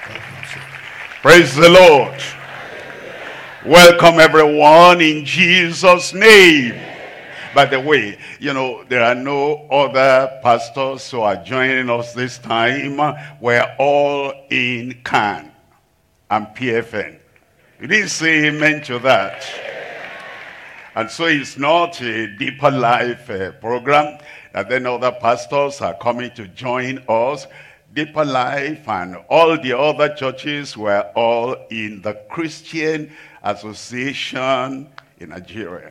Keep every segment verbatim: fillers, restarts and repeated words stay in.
Praise the Lord. Welcome everyone in Jesus' name. By the way, you know, there are no other pastors who are joining us this time. We're all in C A N and P F N. You didn't say amen to that. And so it's not a Deeper Life uh, program that then other pastors are coming to join us. Deeper Life and all the other churches were all in the Christian Association in Nigeria.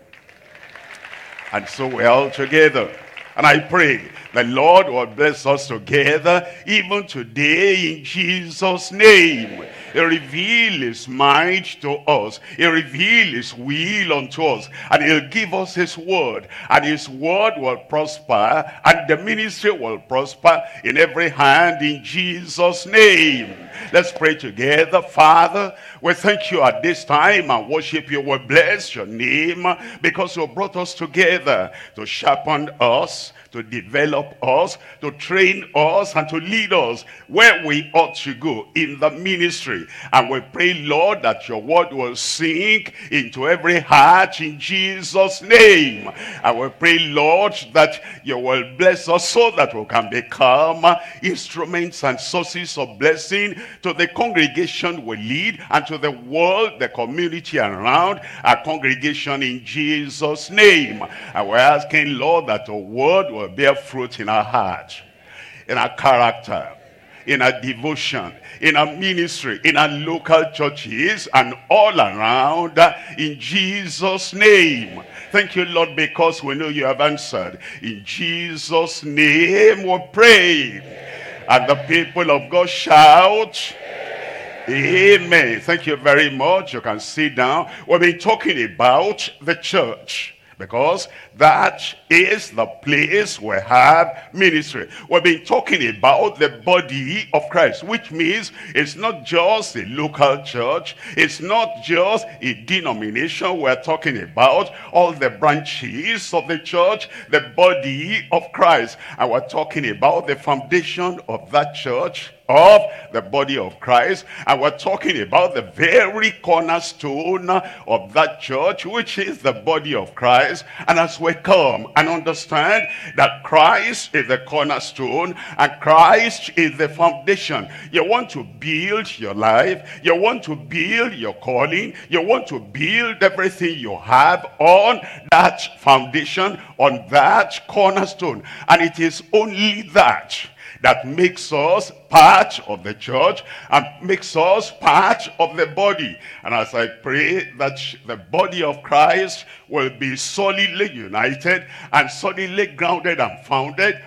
And so we're all together. And I pray the Lord will bless us together even today in Jesus' name. He reveal his mind to us. He reveal his will unto us. And he'll give us his word. And his word will prosper. And the ministry will prosper in every hand in Jesus' name. Let's pray together. Father, we thank you at this time and worship you. We bless your name because you brought us together to sharpen us, to develop us, to train us, and to lead us where we ought to go in the ministry. And we pray, Lord, that your word will sink into every heart in Jesus' name. And we pray, Lord, that you will bless us so that we can become instruments and sources of blessing to the congregation we lead and to the world, the community around our congregation in Jesus' name. And we're asking, Lord, that your word will bear fruit in our heart, in our character, in our devotion, in our ministry, in our local churches, and all around in Jesus' name. Thank you, Lord, because we know you have answered. In Jesus' name we pray. And the people of God shout, amen. Thank you very much. You can sit down. We've been talking about the church, because that is the place we have ministry. We've been talking about the body of Christ, which means it's not just a local church. It's not just a denomination. We're talking about all the branches of the church, the body of Christ. And we're talking about the foundation of that church, of the body of Christ. And we're talking about the very cornerstone of that church, which is the body of Christ. And as we come and understand that Christ is the cornerstone and Christ is the foundation, you want to build your life, you want to build your calling, you want to build everything you have on that foundation, on that cornerstone. And it is only that that makes us part of the church and makes us part of the body. And as I pray that the body of Christ will be solidly united and solidly grounded and founded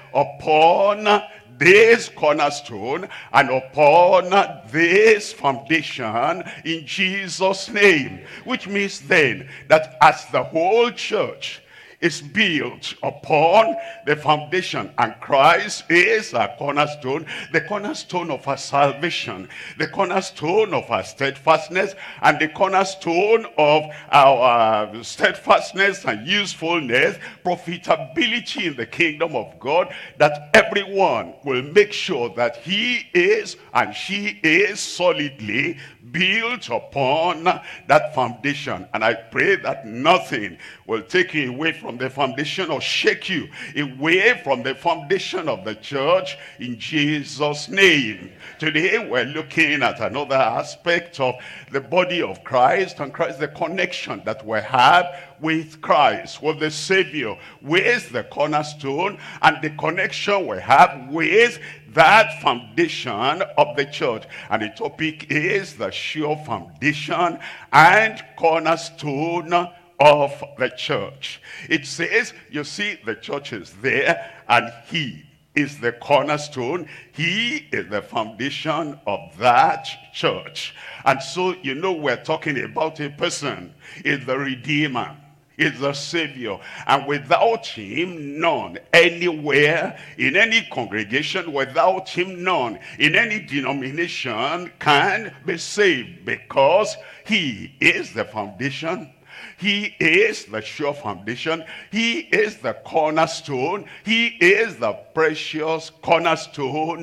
upon this cornerstone and upon this foundation in Jesus' name. Which means then that as the whole church is built upon the foundation, and Christ is our cornerstone, the cornerstone of our salvation, the cornerstone of our steadfastness, and the cornerstone of our uh, steadfastness and usefulness, profitability in the kingdom of God, that everyone will make sure that he is and she is solidly built upon that foundation. And I pray that nothing will take you away from the foundation or shake you away from the foundation of the church in Jesus' name. Today we're looking at another aspect of the body of Christ, and Christ, the connection that we have with Christ, with the Savior, with the cornerstone, and the connection we have with that foundation of the church. And the topic is the sure foundation and cornerstone of the church. It says, you see, the church is there, and he is the cornerstone. He is the foundation of that church. And so, you know, we're talking about a person, is the Redeemer, is the Savior, and without him none anywhere in any congregation, without him none in any denomination can be saved, because he is the foundation. He is the sure foundation. He is the cornerstone. He is the precious cornerstone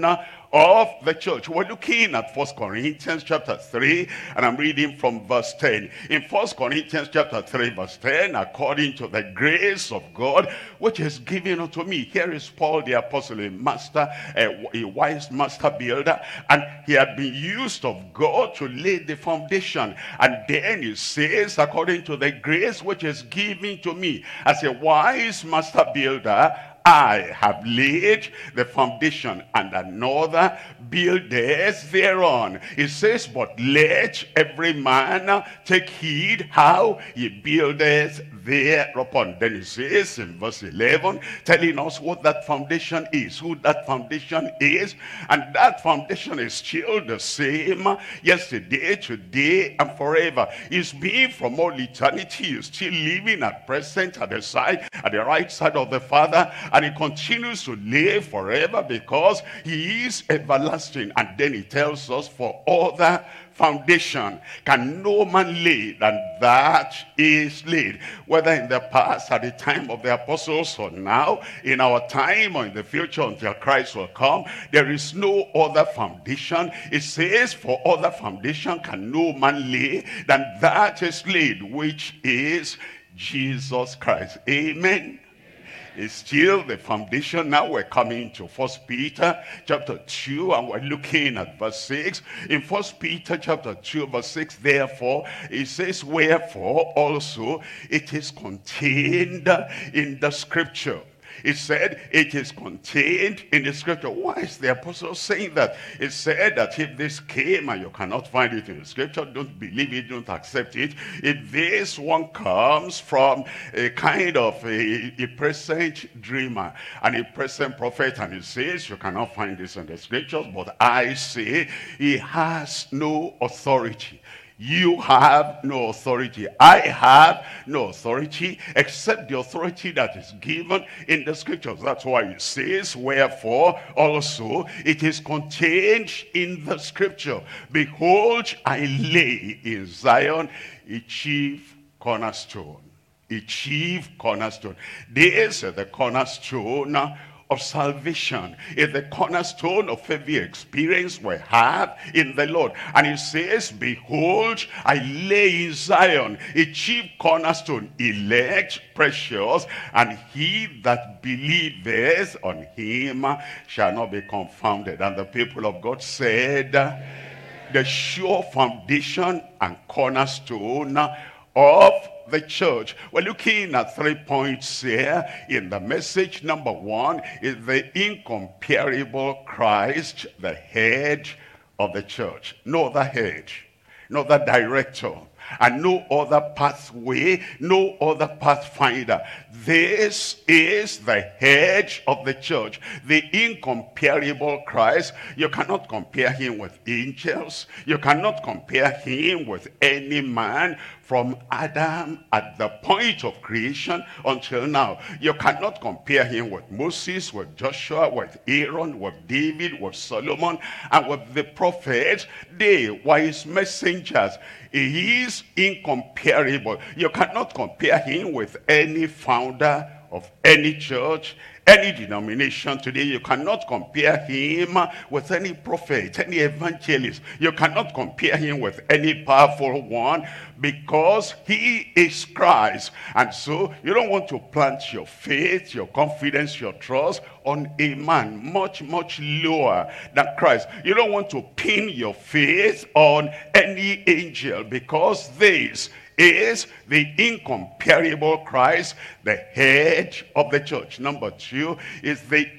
of the church. We're looking at First Corinthians chapter three, and I'm reading from verse ten. In First Corinthians chapter three, verse ten, according to the grace of God, which is given unto me. Here is Paul the apostle, a master, a, a wise master builder, and he had been used of God to lay the foundation. And then he says, according to the grace which is given to me, as a wise master builder, I have laid the foundation, and another buildeth thereon. It says, but let every man take heed how he buildeth thereupon. Then it says in verse eleven, telling us what that foundation is, who that foundation is. And that foundation is still the same yesterday, today, and forever. He's been from all eternity. He's still living at present at the side, at the right side of the Father. And he continues to live forever because he is everlasting. And then he tells us, for other foundation can no man lay than that is laid. Whether in the past, at the time of the apostles, or now, in our time, or in the future until Christ will come, there is no other foundation. It says, for other foundation can no man lay than that is laid, which is Jesus Christ. Amen. Is still the foundation. Now we're coming to First Peter chapter two, and we're looking at verse six. In First Peter chapter two, verse six, therefore, it says, wherefore also it is contained in the scripture. It said it is contained in the scripture. Why is the apostle saying that? It said that if this came and you cannot find it in the scripture, don't believe it, don't accept it. If this one comes from a kind of a, a present dreamer and a present prophet, and he says you cannot find this in the scriptures, but I say he has no authority. You have no authority. I have no authority except the authority that is given in the scriptures. That's why it says, wherefore also it is contained in the scripture. Behold, I lay in Zion a chief cornerstone. A chief cornerstone. This is the cornerstone of salvation, is the cornerstone of every experience we have in the Lord. And it says, behold, I lay in Zion a chief cornerstone, elect, precious, and he that believeth on him shall not be confounded. And the people of God said, the sure foundation and cornerstone of the church. We're looking at three points here in the message. Number one is the incomparable Christ, the head of the church. No other head, no other director, and no other pathway, no other pathfinder. This is the head of the church, the incomparable Christ. You cannot compare him with angels. You cannot compare him with any man from Adam at the point of creation until now. You cannot compare him with Moses, with Joshua, with Aaron, with David, with Solomon, and with the prophets. They were his messengers. He is incomparable. You cannot compare him with any founder of any church, any denomination today. You cannot compare him with any prophet, any evangelist. You cannot compare him with any powerful one, because he is Christ. And so you don't want to plant your faith, your confidence, your trust on a man much, much lower than Christ. You don't want to pin your faith on any angel, because this is the incomparable Christ, the head of the church. Number two is the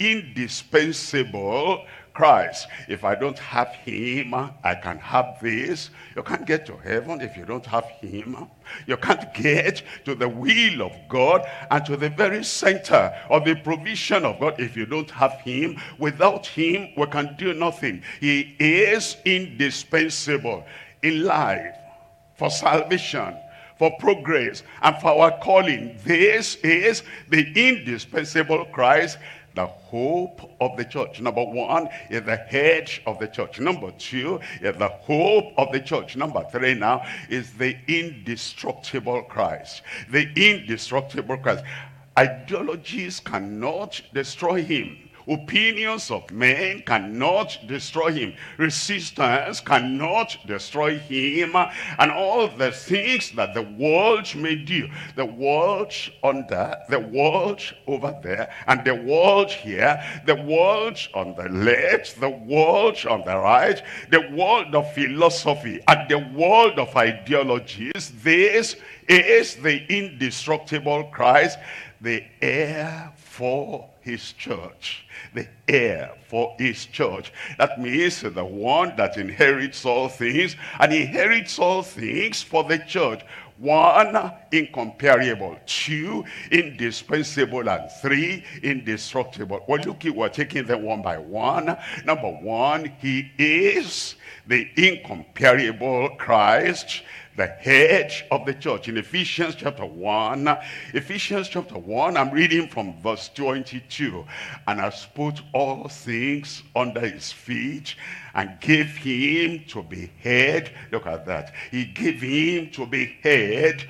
indispensable Christ. If I don't have him, I can have this. You can't get to heaven if you don't have him. You can't get to the will of God and to the very center of the provision of God if you don't have him. Without him, we can do nothing. He is indispensable in life, for salvation, for progress, and for our calling. This is the indispensable Christ, the hope of the church. Number one is the head of the church. Number two is the hope of the church. Number three now is the indestructible Christ. The indestructible Christ. Ideologies cannot destroy him. Opinions of men cannot destroy him. Resistance cannot destroy him. And all the things that the world may do, the world under, the world over there, and the world here, the world on the left, the world on the right, the world of philosophy, and the world of ideologies, this is the indestructible Christ, the heir for his church. The heir for his church. That means the one that inherits all things, and inherits all things for the church. One, incomparable. Two, indispensable. And three, indestructible. Well, look, we're taking them one by one. Number one, he is the incomparable Christ, the head of the church. In Ephesians chapter one, Ephesians chapter one, I'm reading from verse twenty-two. And has put all things under his feet, and gave him to be head. Look at that. He gave him to be head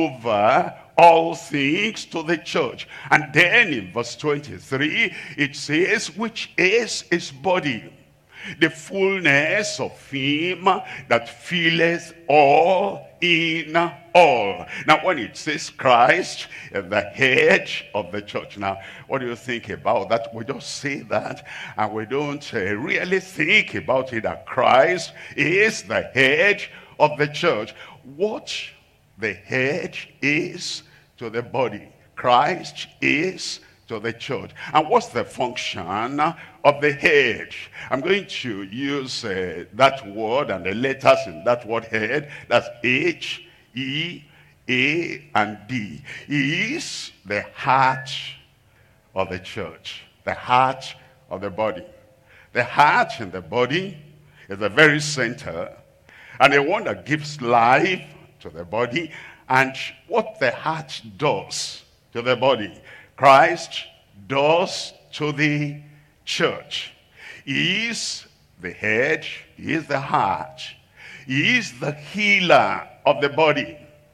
over all things to the church. And then in verse twenty-three, it says, which is his body, the fullness of him that filleth all in all. Now when it says Christ, the head of the church, now what do you think about that? We just say that and we don't uh, really think about it, that Christ is the head of the church. What the head is to the body, Christ is to the church. And what's the function of the head? I'm going to use uh, that word and the letters in that word head. That's H, E, A, and D. He is the heart of the church, the heart of the body. The heart in the body is the very center, and the one that gives life to the body. And what the heart does to the body, Christ does to the church. He is the head, he is the heart, he is the healer of the body,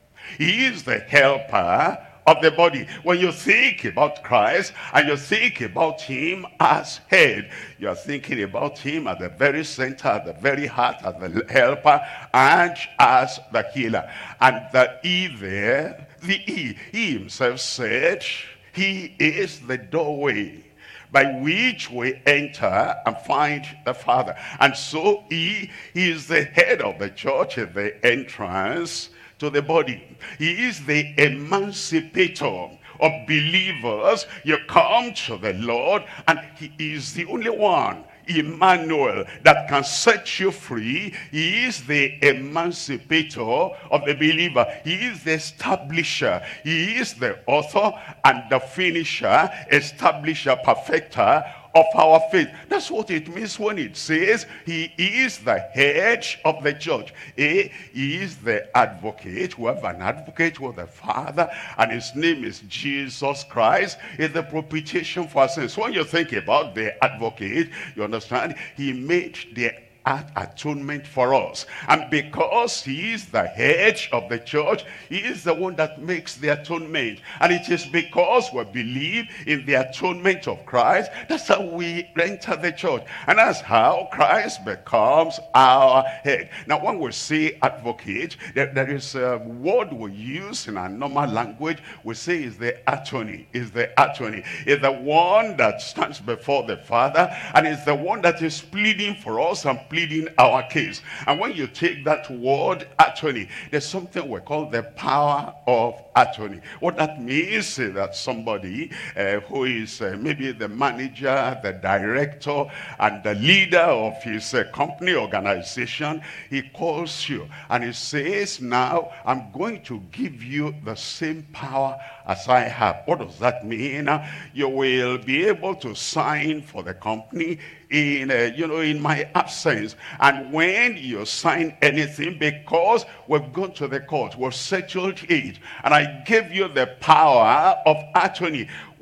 he is the helper of the body. When you think about Christ and you think about him as head, you are thinking about him at the very center, at the very heart, as the helper, and as the healer. And the E there, the E, he himself said, he is the doorway by which we enter and find the Father. And so he, he is the head of the church, the entrance to the body. He is the emancipator of believers. You come to the Lord and he is the only one, Emmanuel, that can set you free. He is the emancipator of the believer. He is the establisher. He is the author and the finisher, establisher, perfecter of our faith. That's what it means when it says he is the head of the church. A, he is the advocate. We have an advocate with the Father, and his name is Jesus Christ. Is the propitiation for our sins. When you think about the advocate, you understand he made the at atonement for us. And because he is the head of the church, he is the one that makes the atonement. And it is because we believe in the atonement of Christ, that's how we enter the church. And that's how Christ becomes our head. Now when we say advocate, there, there is a word we use in our normal language. We say is the attorney, is the attorney. Is the one that stands before the Father, and is the one that is pleading for us and pleading pleading our case. And when you take that word attorney, there's something we call the power of attorney. What that means is that somebody uh, who is uh, maybe the manager, the director, and the leader of his uh, company organization, he calls you and he says, now I'm going to give you the same power as I have. What does that mean? You will be able to sign for the company in uh, you know in my absence, and when you sign anything, because we've gone to the court, we've settled it, and I give you the power of attorney.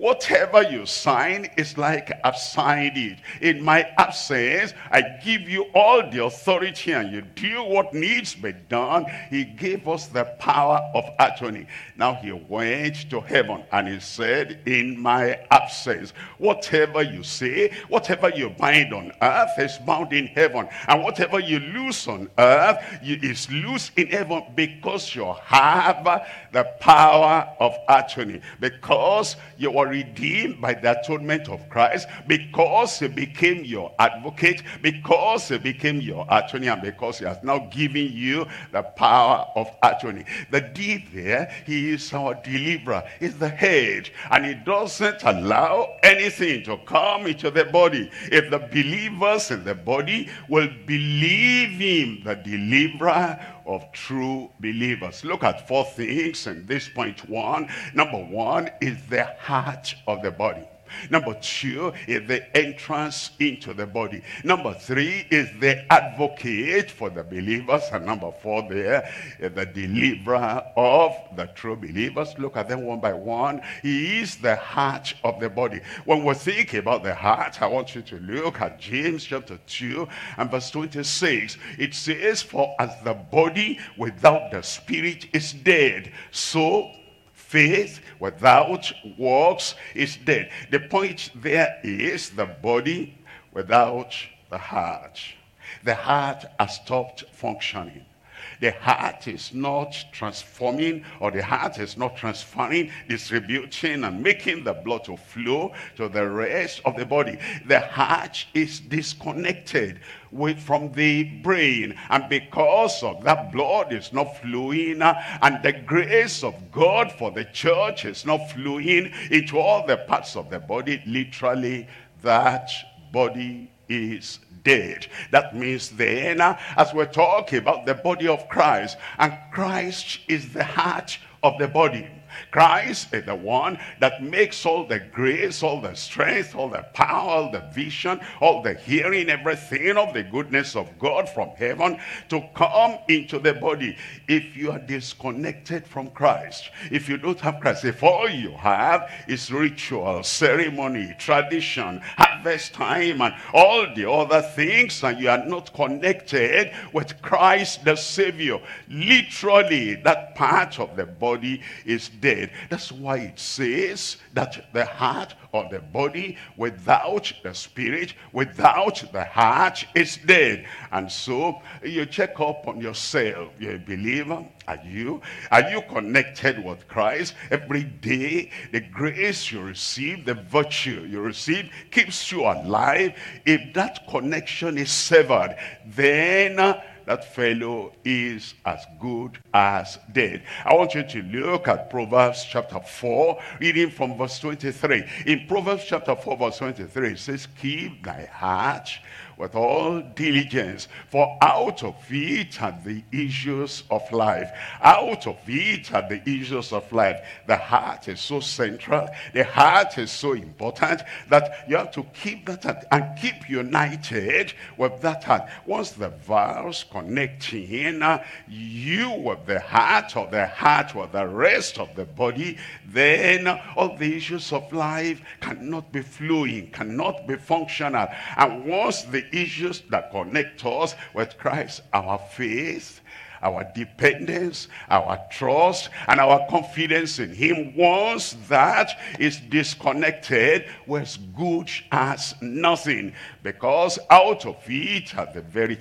Whatever you sign is like I've signed it. In my absence, I give you all the authority and you do what needs to be done. He gave us the power of attorney. Now he went to heaven and he said, in my absence, whatever you say, whatever you bind on earth is bound in heaven. And whatever you loose on earth is loose in heaven, because you have the power of attorney. Because you were redeemed by the atonement of Christ, because he became your advocate, because he became your attorney, and because he has now given you the power of attorney. The deed there, he is our deliverer, he's the head, and he doesn't allow anything to come into the body. If the believers in the body will believe him, the deliverer of true believers. Look at four things in this point one. Number one is the heart of the body. Number two is the entrance into the body. Number three is the advocate for the believers. And number four there is the deliverer of the true believers. Look at them one by one. He is the heart of the body. When we think about the heart, I want you to look at James chapter two and verse twenty-six. It says, for as the body without the spirit is dead, so faith without works is dead. The point there is the body without the heart. The heart has stopped functioning. The heart is not transforming, or the heart is not transferring, distributing, and making the blood to flow to the rest of the body. The heart is disconnected with from the brain, and because of that, blood is not flowing, and the grace of God for the church is not flowing into all the parts of the body. Literally, that body is dead. That means then, as we're talking about the body of Christ, and Christ is the heart of the body. Christ is the one that makes all the grace, all the strength, all the power, all the vision, all the hearing, everything of the goodness of God from heaven to come into the body. If you are disconnected from Christ, if you don't have Christ, if all you have is ritual, ceremony, tradition, harvest time, and all the other things, and you are not connected with Christ the Savior, literally that part of the body is dead. That's why it says that the heart or the body without the spirit, without the heart, is dead. And so you check up on yourself. You're a believer. Are you? Are you connected with Christ? Every day, the grace you receive, the virtue you receive, keeps you alive. If that connection is severed, then uh, that fellow is as good as dead. I want you to look at Proverbs chapter four, reading from verse twenty-three. In Proverbs chapter four, verse twenty-three, it says, keep thy heart with all diligence, for out of it are the issues of life. Out of it are the issues of life. The heart is so central, the heart is so important, that you have to keep that heart and keep united with that heart. Once the vows connecting uh, you with the heart, or the heart with the rest of the body, then uh, all the issues of life cannot be flowing, cannot be functional. And once the issues that connect us with Christ, our faith, our dependence, our trust, and our confidence in him, once that is disconnected, we're as good as nothing, because out of it are the very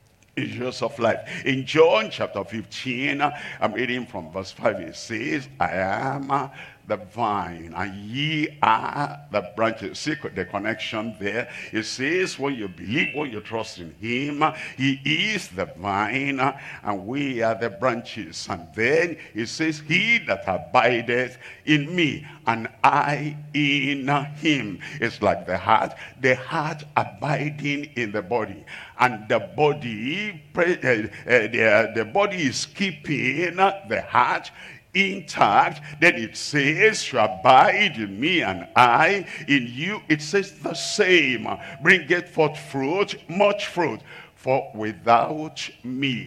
issues of life. In John chapter fifteen, I'm reading from verse five, it says, I am the vine, and ye are the branches. See the connection there. It says, when you believe, when you trust in him, he is the vine, and we are the branches. And then it says, he that abideth in me, and I in him. It's like the heart, the heart abiding in the body, and the body, uh, uh, the, the body is keeping the heart intact. Then it says, you abide in me and I in you. It says the same, bringeth forth fruit, much fruit. For without me,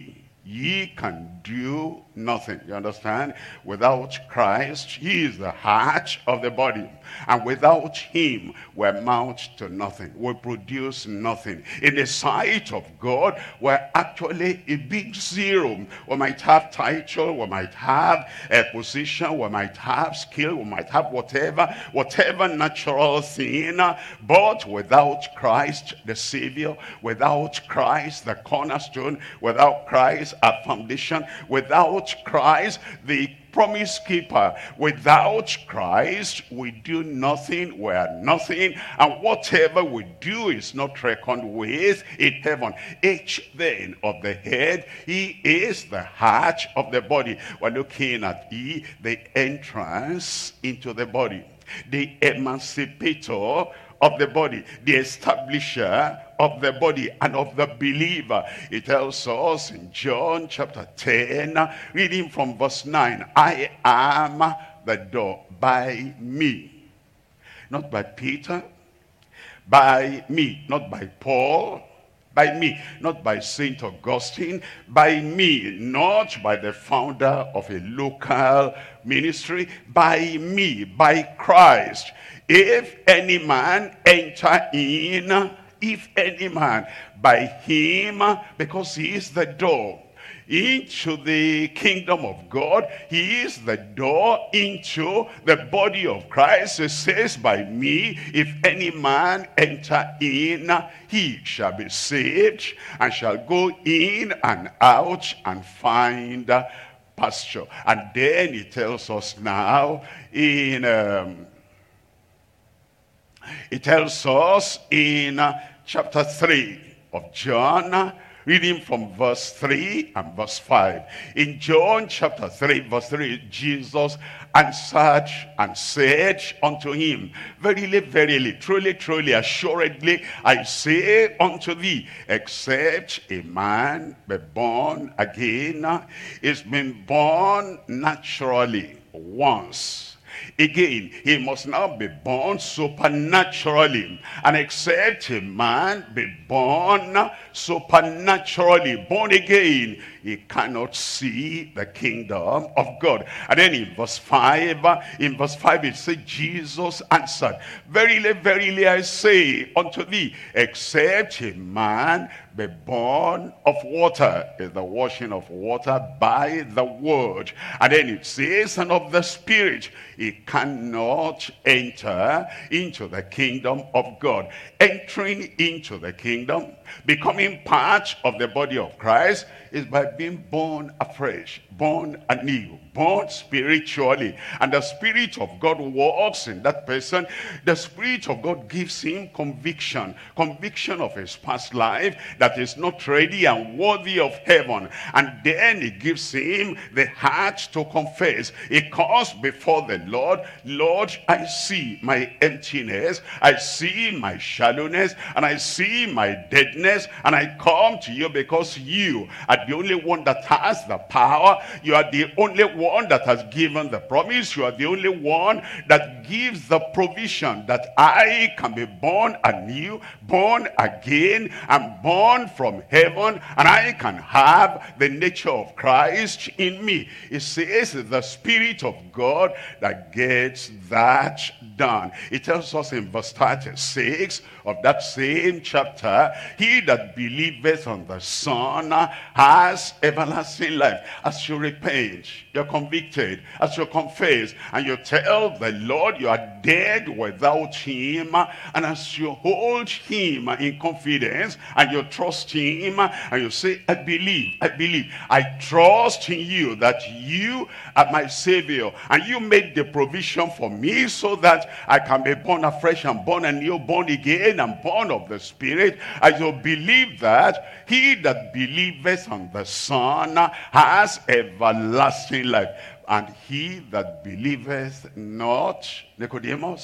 ye can do nothing. You understand? Without Christ, he is the heart of the body. And without him, we amount to nothing. We produce nothing. In the sight of God, we're actually a big zero. We might have title, we might have a position, we might have skill, we might have whatever, whatever natural thing. But without Christ, the Savior, without Christ, the cornerstone, without Christ, our foundation, without Christ, the promise keeper, without Christ, we do nothing, we are nothing, and whatever we do is not reckoned with in heaven. Each then of the head, he is the heart of the body. We're looking at E, the entrance into the body, the emancipator of the body, the establisher of the body and of the believer. It tells us in John chapter ten, reading from verse nine, I am the door. By me, not by Peter, by me, not by Paul, by me, not by Saint Augustine, by me, not by the founder of a local ministry, by me, by Christ. If any man enter in, if any man, by him, because he is the door into the kingdom of God, he is the door into the body of Christ. It says, by me, if any man enter in, he shall be saved, and shall go in and out and find pasture. And then he tells us now in um, it tells us in uh, chapter three of John, reading from verse three and verse five. In John chapter three, verse three, Jesus answered and said unto him, verily, verily, truly, truly, assuredly, I say unto thee, except a man be born again, is been born naturally once. Again, he must now be born supernaturally. And except a man be born supernaturally, born again, he cannot see the kingdom of God. And then in verse five, in verse five it says, Jesus answered, verily, verily, I say unto thee, except a man be born of water, is the washing of water by the word. And then it says, and of the Spirit, he cannot enter into the kingdom of God. Entering into the kingdom, becoming part of the body of Christ, is by being born afresh, born anew, born spiritually. And the Spirit of God walks in that person. The Spirit of God gives him conviction, conviction of his past life that is not ready and worthy of heaven. And then he gives him the heart to confess. He comes before the Lord, Lord, I see my emptiness, I see my shallowness, and I see my deadness, and I come to you because you are the only one that has the power. You are the only one that has given the promise. You are the only one that gives the provision that I can be born anew, born again, and born from heaven, and I can have the nature of Christ in me. It says the Spirit of God that gets that done. It tells us in verse thirty-six of that same chapter, he that believeth on the Son has everlasting life. As you repent, you're convicted. As you confess and you tell the Lord you are dead without him, and as you hold him in confidence and you trust him and you say, I believe, I believe, I trust in you that you are my Savior, and you made the provision for me so that I can be born afresh and born anew, born again and born of the Spirit. I will believe that he that believeth on the Son has everlasting life, and he that believeth not, Nicodemus,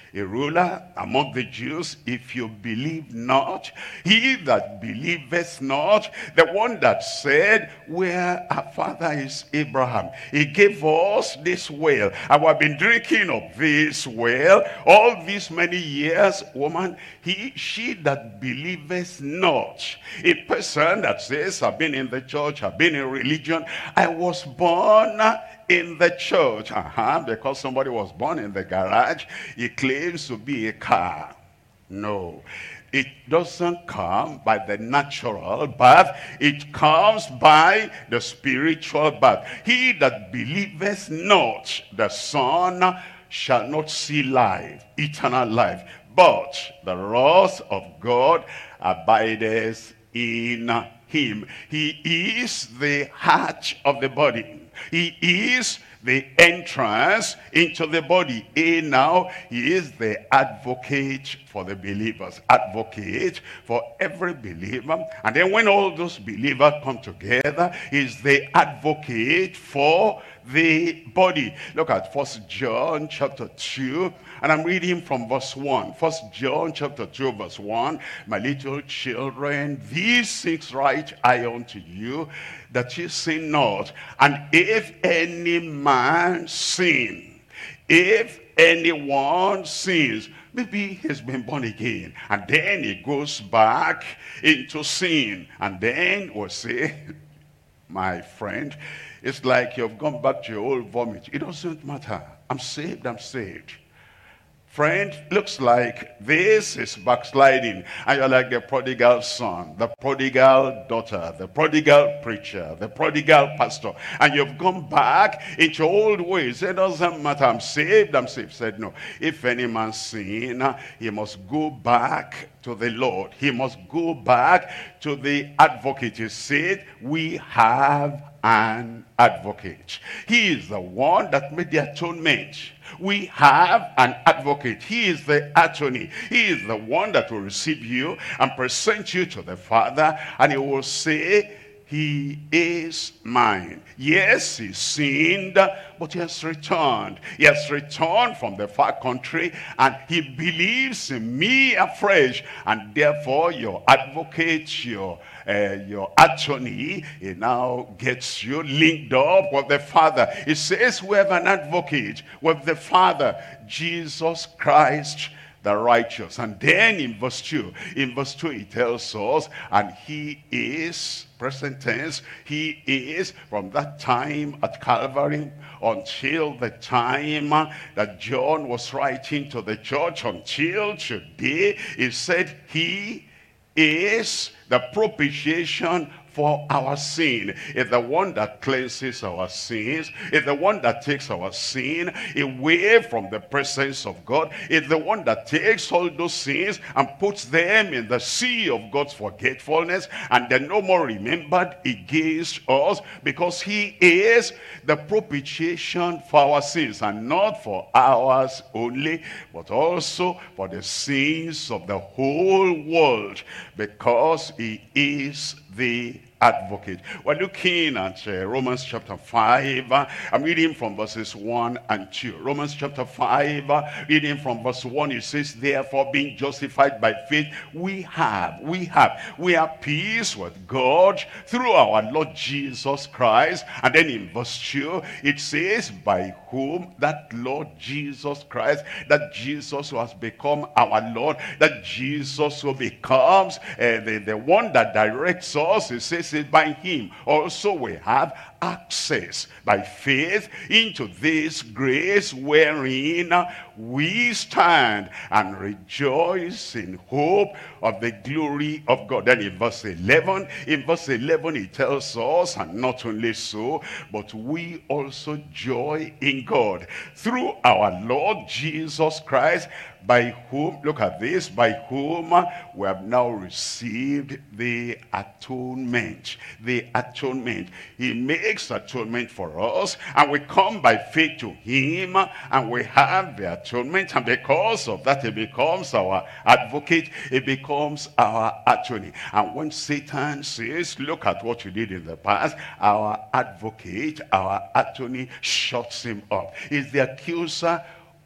a ruler among the Jews, if you believe not, he that believeth not, the one that said, where our father is Abraham, he gave us this well, and we have been drinking of this well all these many years. Woman, he, she that believeth not, a person that says, I've been in the church, I've been in religion, I was born in the church, uh-huh, because somebody was born in the garage, he claims to be a car. No, it doesn't come by the natural birth, it comes by the spiritual birth. He that believeth not the Son shall not see life, eternal life, but the wrath of God abideth in him. He is the heart of the body. He is the entrance into the body. And now he is the advocate for the believers. Advocate for every believer. And then when all those believers come together, he's the advocate for the body. Look at First John chapter two, and I'm reading from verse one. First John chapter two, verse one. My little children, these things write I unto you, that ye sin not. And if any man sin, if anyone sins, maybe he's been born again, and then he goes back into sin, and then we'll say, my friend, it's like you've gone back to your old vomit. It doesn't matter. I'm saved, I'm saved. Friend, looks like this is backsliding, and you're like the prodigal son, the prodigal daughter, the prodigal preacher, the prodigal pastor, and you've gone back into old ways. It doesn't matter. I'm saved, I'm saved. Said no. If any man sin, he must go back to the Lord. He must go back to the advocate. He said, we have an advocate. He is the one that made the atonement. We have an advocate. He is the attorney. He is the one that will receive you and present you to the Father, and he will say, he is mine. Yes, he sinned, but he has returned. He has returned from the far country, and he believes in me afresh. And therefore, your advocate, your uh, your attorney, he now gets you linked up with the Father. It says we have an advocate with the Father, Jesus Christ the righteous. And then in verse two, in verse two it tells us, and he is, present tense, he is from that time at Calvary until the time that John was writing to the church, until today, he said he is the propitiation for our sin. Is the one that cleanses our sins. Is the one that takes our sin away from the presence of God. Is the one that takes all those sins and puts them in the sea of God's forgetfulness, and they're no more remembered against us, because he is the propitiation for our sins, and not for ours only, but also for the sins of the whole world, because he is the advocate. We're looking at uh, Romans chapter five. Uh, I'm reading from verses one and two. Romans chapter five, uh, reading from verse one, it says, therefore, being justified by faith, we have, we have, we have peace with God through our Lord Jesus Christ. And then in verse two, it says, by whom, that Lord Jesus Christ, that Jesus who has become our Lord, that Jesus who becomes uh, the, the one that directs us, it says, it by him also we have access by faith into this grace wherein we stand and rejoice in hope of the glory of God. Then in verse eleven, in verse eleven it tells us, and not only so, but we also joy in God through our Lord Jesus Christ, by whom, look at this, by whom we have now received the atonement. The atonement. He makes atonement for us, and we come by faith to him, and we have the atonement, and because of that, he becomes our advocate, he becomes our attorney. And when Satan says, look at what you did in the past, our advocate, our attorney shuts him up. He's the accuser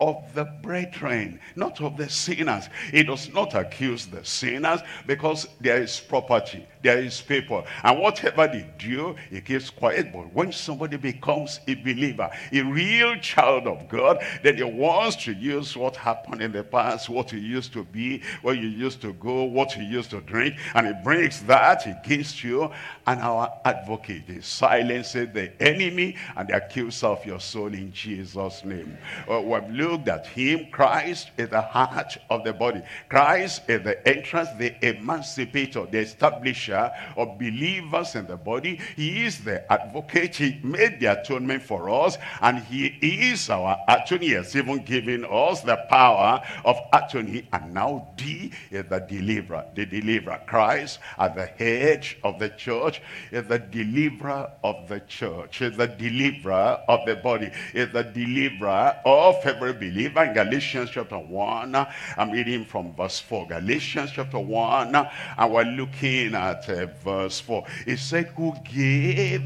of the brethren, not of the sinners. He does not accuse the sinners because there is property, there is people, and whatever they do, he keeps quiet. But when somebody becomes a believer, a real child of God, then he wants to use what happened in the past, what he used to be, where you used to go, what he used to drink, and he brings that against you. And our advocate is silencing the enemy and the accuser of your soul in Jesus' name. Uh, we've looked at him. Christ is the heart of the body. Christ is the entrance, the emancipator, the establisher of believers in the body. He is the advocate. He made the atonement for us, and he is our attorney. He has even given us the power of attorney. And now D is the deliverer. The deliverer. Christ at the head of the church is the deliverer of the church, is the deliverer of the body, is the deliverer of every believer. In Galatians chapter one, I'm reading from verse four. Galatians chapter one, and we're looking at uh, verse four. It said, who gave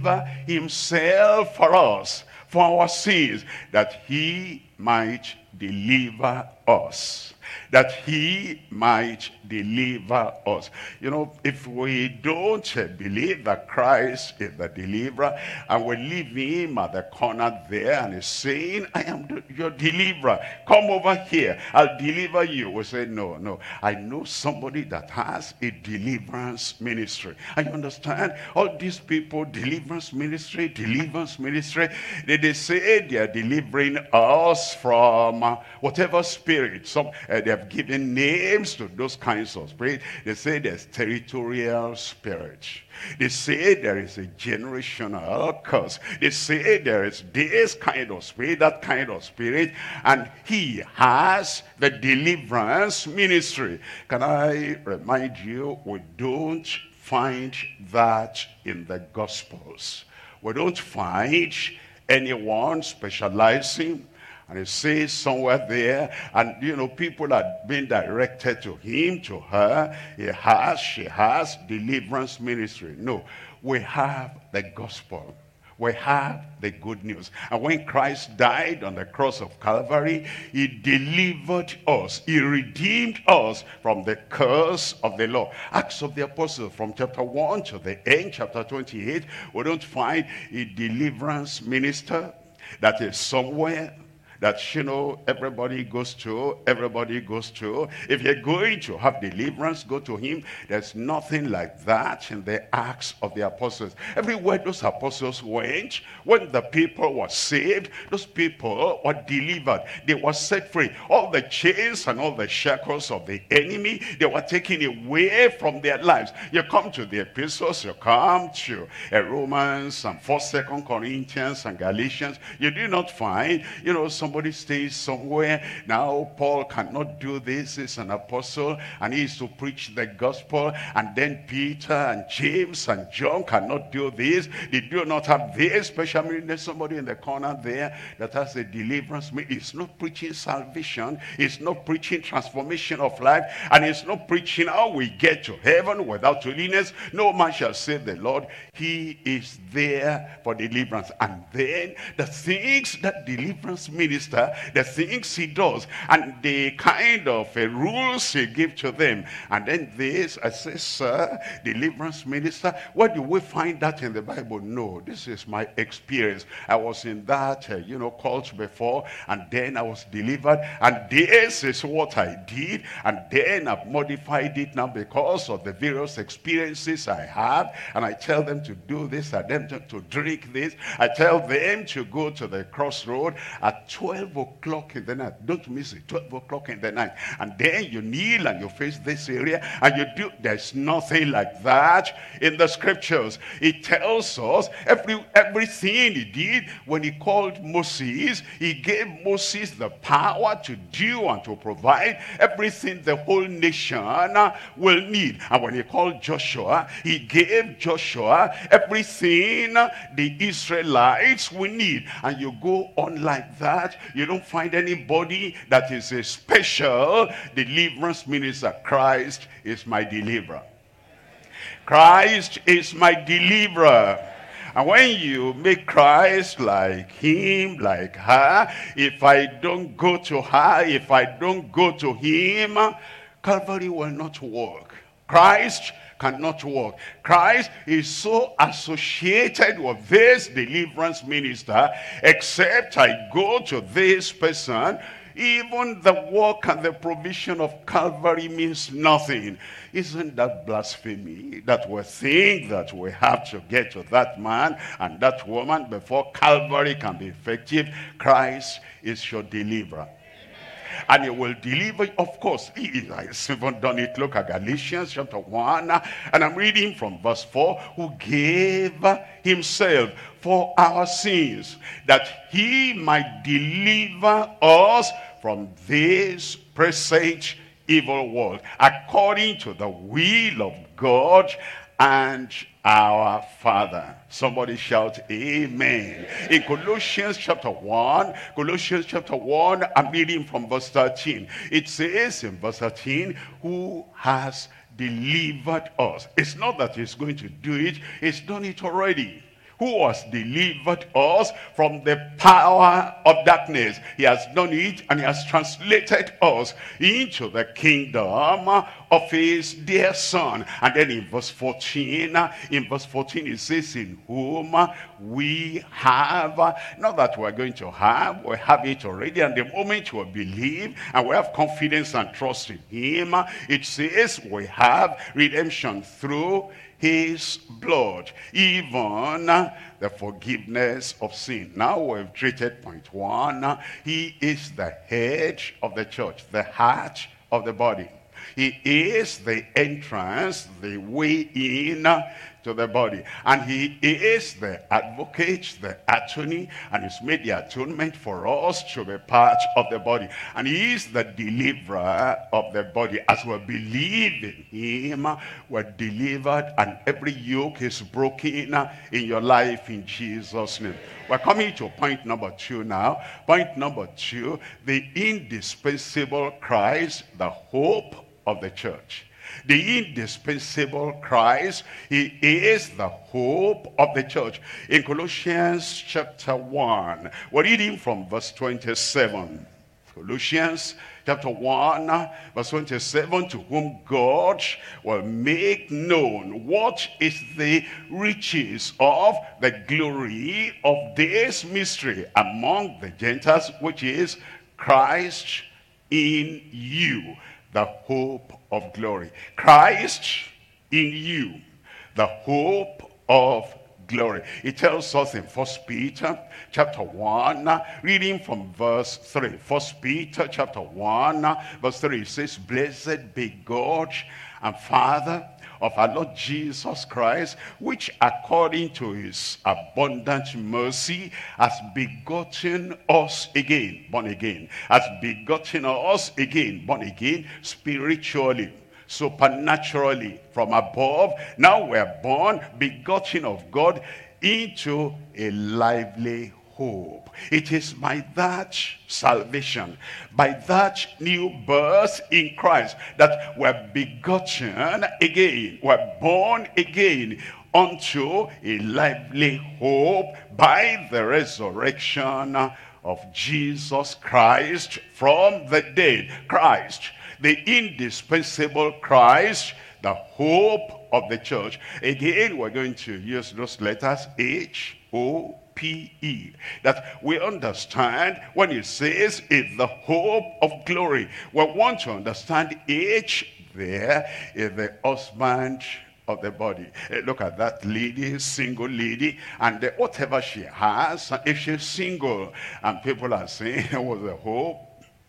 himself for us, for our sins, that he might deliver us. That he might deliver us. You know, if we don't believe that Christ is the deliverer, and we leave him at the corner there, and he's saying, I am your deliverer, come over here, I'll deliver you. We say, no, no, I know somebody that has a deliverance ministry. And you understand, all these people, deliverance ministry, deliverance ministry, they, they say they are delivering us from uh, whatever spirit. Some uh, they have given names to those kinds of spirit. They say there's territorial spirit. They say there is a generational curse. They say there is this kind of spirit, that kind of spirit, and he has the deliverance ministry. Can I remind you, we don't find that in the Gospels. We don't find anyone specializing. And it says somewhere there, and you know, people are being directed to him, to her. He has, she has deliverance ministry. No, we have the gospel. We have the good news. And when Christ died on the cross of Calvary, he delivered us. He redeemed us from the curse of the law. Acts of the Apostles, from chapter one to the end, chapter twenty-eight, we don't find a deliverance minister that is somewhere that, you know, everybody goes to, everybody goes to. If you're going to have deliverance, go to him. There's nothing like that in the Acts of the Apostles. Everywhere those apostles went, when the people were saved, those people were delivered. They were set free. All the chains and all the shackles of the enemy, they were taken away from their lives. You come to the epistles, you come to uh, Romans and first, second Corinthians and Galatians, you do not find, you know, some Somebody stays somewhere. Now Paul cannot do this. He's an apostle and he is to preach the gospel. And then Peter and James and John cannot do this. They do not have this. Especially there's somebody in the corner there that has a deliverance. He's not preaching salvation. He's not preaching transformation of life. And he's not preaching how we get to heaven without holiness. No man shall save the Lord. He is there for deliverance. And then the things that deliverance minister, the things he does, and the kind of uh, rules he gives to them. And then this, I say, sir, deliverance minister, where do we find that in the Bible? No, this is my experience. I was in that, uh, you know, cult before, and then I was delivered, and this is what I did, and then I've modified it now because of the various experiences I have, and I tell them to do this, I tell them to drink this, I tell them to go to the crossroad at twelve o'clock in the night. Don't miss it. twelve o'clock in the night. And then you kneel and you face this area and you do. There's nothing like that in the scriptures. It tells us every everything he did when he called Moses. He gave Moses the power to do and to provide everything the whole nation will need. And when he called Joshua, he gave Joshua everything the Israelites will need. And you go on like that. You don't find anybody that is a special deliverance minister. Christ is my deliverer. Christ is my deliverer. And when you make Christ like him, like her, if I don't go to her, if I don't go to him, Calvary will not work. Christ cannot work. Christ is so associated with this deliverance minister, except I go to this person, even the work and the provision of Calvary means nothing. Isn't that blasphemy? That we think that we have to get to that man and that woman before Calvary can be effective. Christ is your deliverer. And he will deliver, of course. He has even done it. Look at Galatians chapter one. And I'm reading from verse four. Who gave himself for our sins, that he might deliver us from this present evil world, according to the will of God and our Father. Somebody shout amen. In Colossians chapter one, Colossians chapter one, I'm reading from verse thirteen. It says in verse thirteen, who has delivered us. It's not that he's going to do it, he's done it already. Who has delivered us from the power of darkness. He has done it, and he has translated us into the kingdom of his dear son. And then in verse fourteen, in verse fourteen it says, in whom we have, not that we're going to have, we have it already, and the moment we believe and we have confidence and trust in him, it says we have redemption through his blood, even the forgiveness of sin. Now we've treated point one. He is the head of the church, the heart of the body. He is the entrance, the way in to the body. And he is the advocate, the attorney, and he's made the atonement for us to be part of the body. And he is the deliverer of the body. As we believe in him, we're delivered, and every yoke is broken in your life in Jesus' name. We're coming to point number two now. Point number two, the indispensable Christ, the hope of the church. The indispensable Christ, he is the hope of the church. In Colossians chapter one, we're reading from verse twenty-seven. Colossians chapter one, verse twenty-seven, to whom God will make known what is the riches of the glory of this mystery among the Gentiles, which is Christ in you, the hope of glory. Christ in you, the hope of glory. It tells us in First Peter chapter one, reading from verse three. First Peter chapter one, verse three, it says, blessed be God and Father of our Lord Jesus Christ, which according to his abundant mercy has begotten us again, born again, has begotten us again, born again, spiritually, supernaturally, from above. Now we're born, begotten of God, into a lively hope. It is by that salvation, by that new birth in Christ, that we're begotten again, we're born again unto a lively hope by the resurrection of Jesus Christ from the dead. Christ, the indispensable Christ, the hope of the church. Again, we're going to use those letters H O P E, that we understand when it says it's the hope of glory. We want to understand H there is the husband of the body. Uh, look at that lady, single lady, and uh, whatever she has, if she's single, and people are saying, what's the hope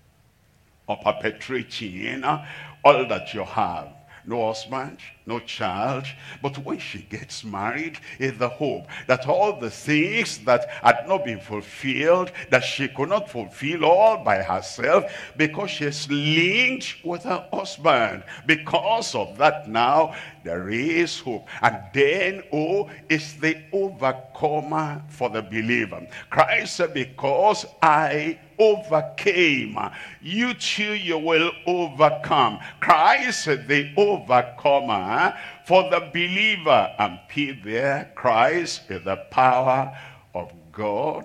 of perpetrating all that you have? No husband, no child. But when she gets married, is the hope that all the things that had not been fulfilled, that she could not fulfill all by herself, because she's linked with her husband. Because of that now, there is hope. And then, oh, is the overcomer for the believer. Christ said, because I overcame, you too, you will overcome. Christ is the overcomer for the believer. And P there, Christ is the power of God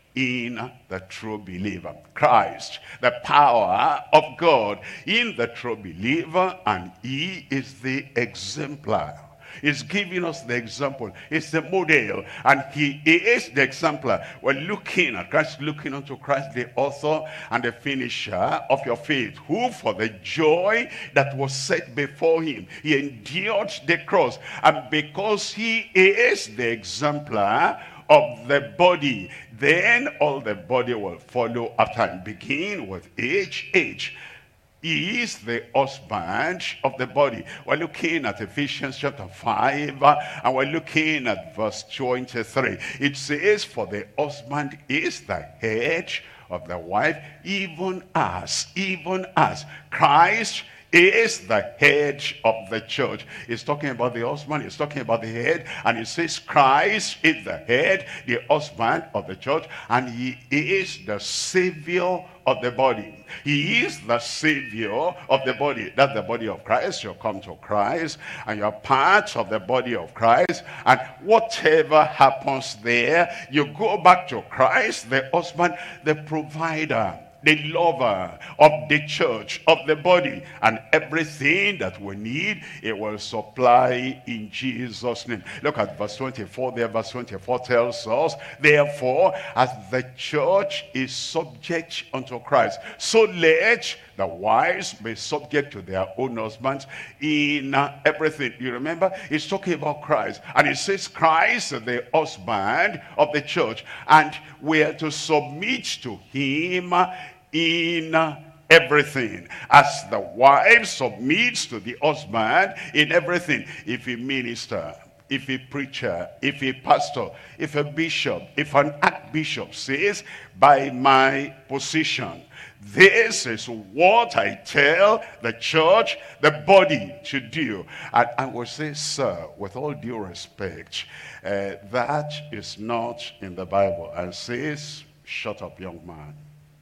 in the true believer. Christ, the power of God in the true believer, and he is the exemplar. He's giving us the example. He's the model, and he is the exemplar. We're looking at Christ, looking unto Christ, the author and the finisher of your faith, who for the joy that was set before him, he endured the cross. And because he is the exemplar of the body, then all the body will follow after him. Begin with H, H. He is the husband of the body. We're looking at Ephesians chapter five, uh, and we're looking at verse twenty-three. It says, for the husband is the head of the wife, even as, even as Christ is the head of the church. He's talking about the husband, he's talking about the head, and he says Christ is the head, the husband of the church, and he is the savior of the body. He is the savior of the body. That's the body of Christ. You come to Christ, and you're part of the body of Christ, and whatever happens there, you go back to Christ, the husband, the provider, the lover of the church, of the body, and everything that we need, it will supply in Jesus' name. Look at verse twenty-four there. Verse twenty-four tells us, therefore, as the church is subject unto Christ, so let the wives be subject to their own husbands in uh, everything. You remember, he's talking about Christ, and he says Christ is the husband of the church, and we are to submit to him in uh, everything, as the wife submits to the husband in everything. If a minister, if a preacher, if a pastor, if a bishop, if an archbishop says, by my position, this is what I tell the church, the body to do, and I will say, sir, with all due respect, uh, that is not in the Bible. And says, shut up, young man.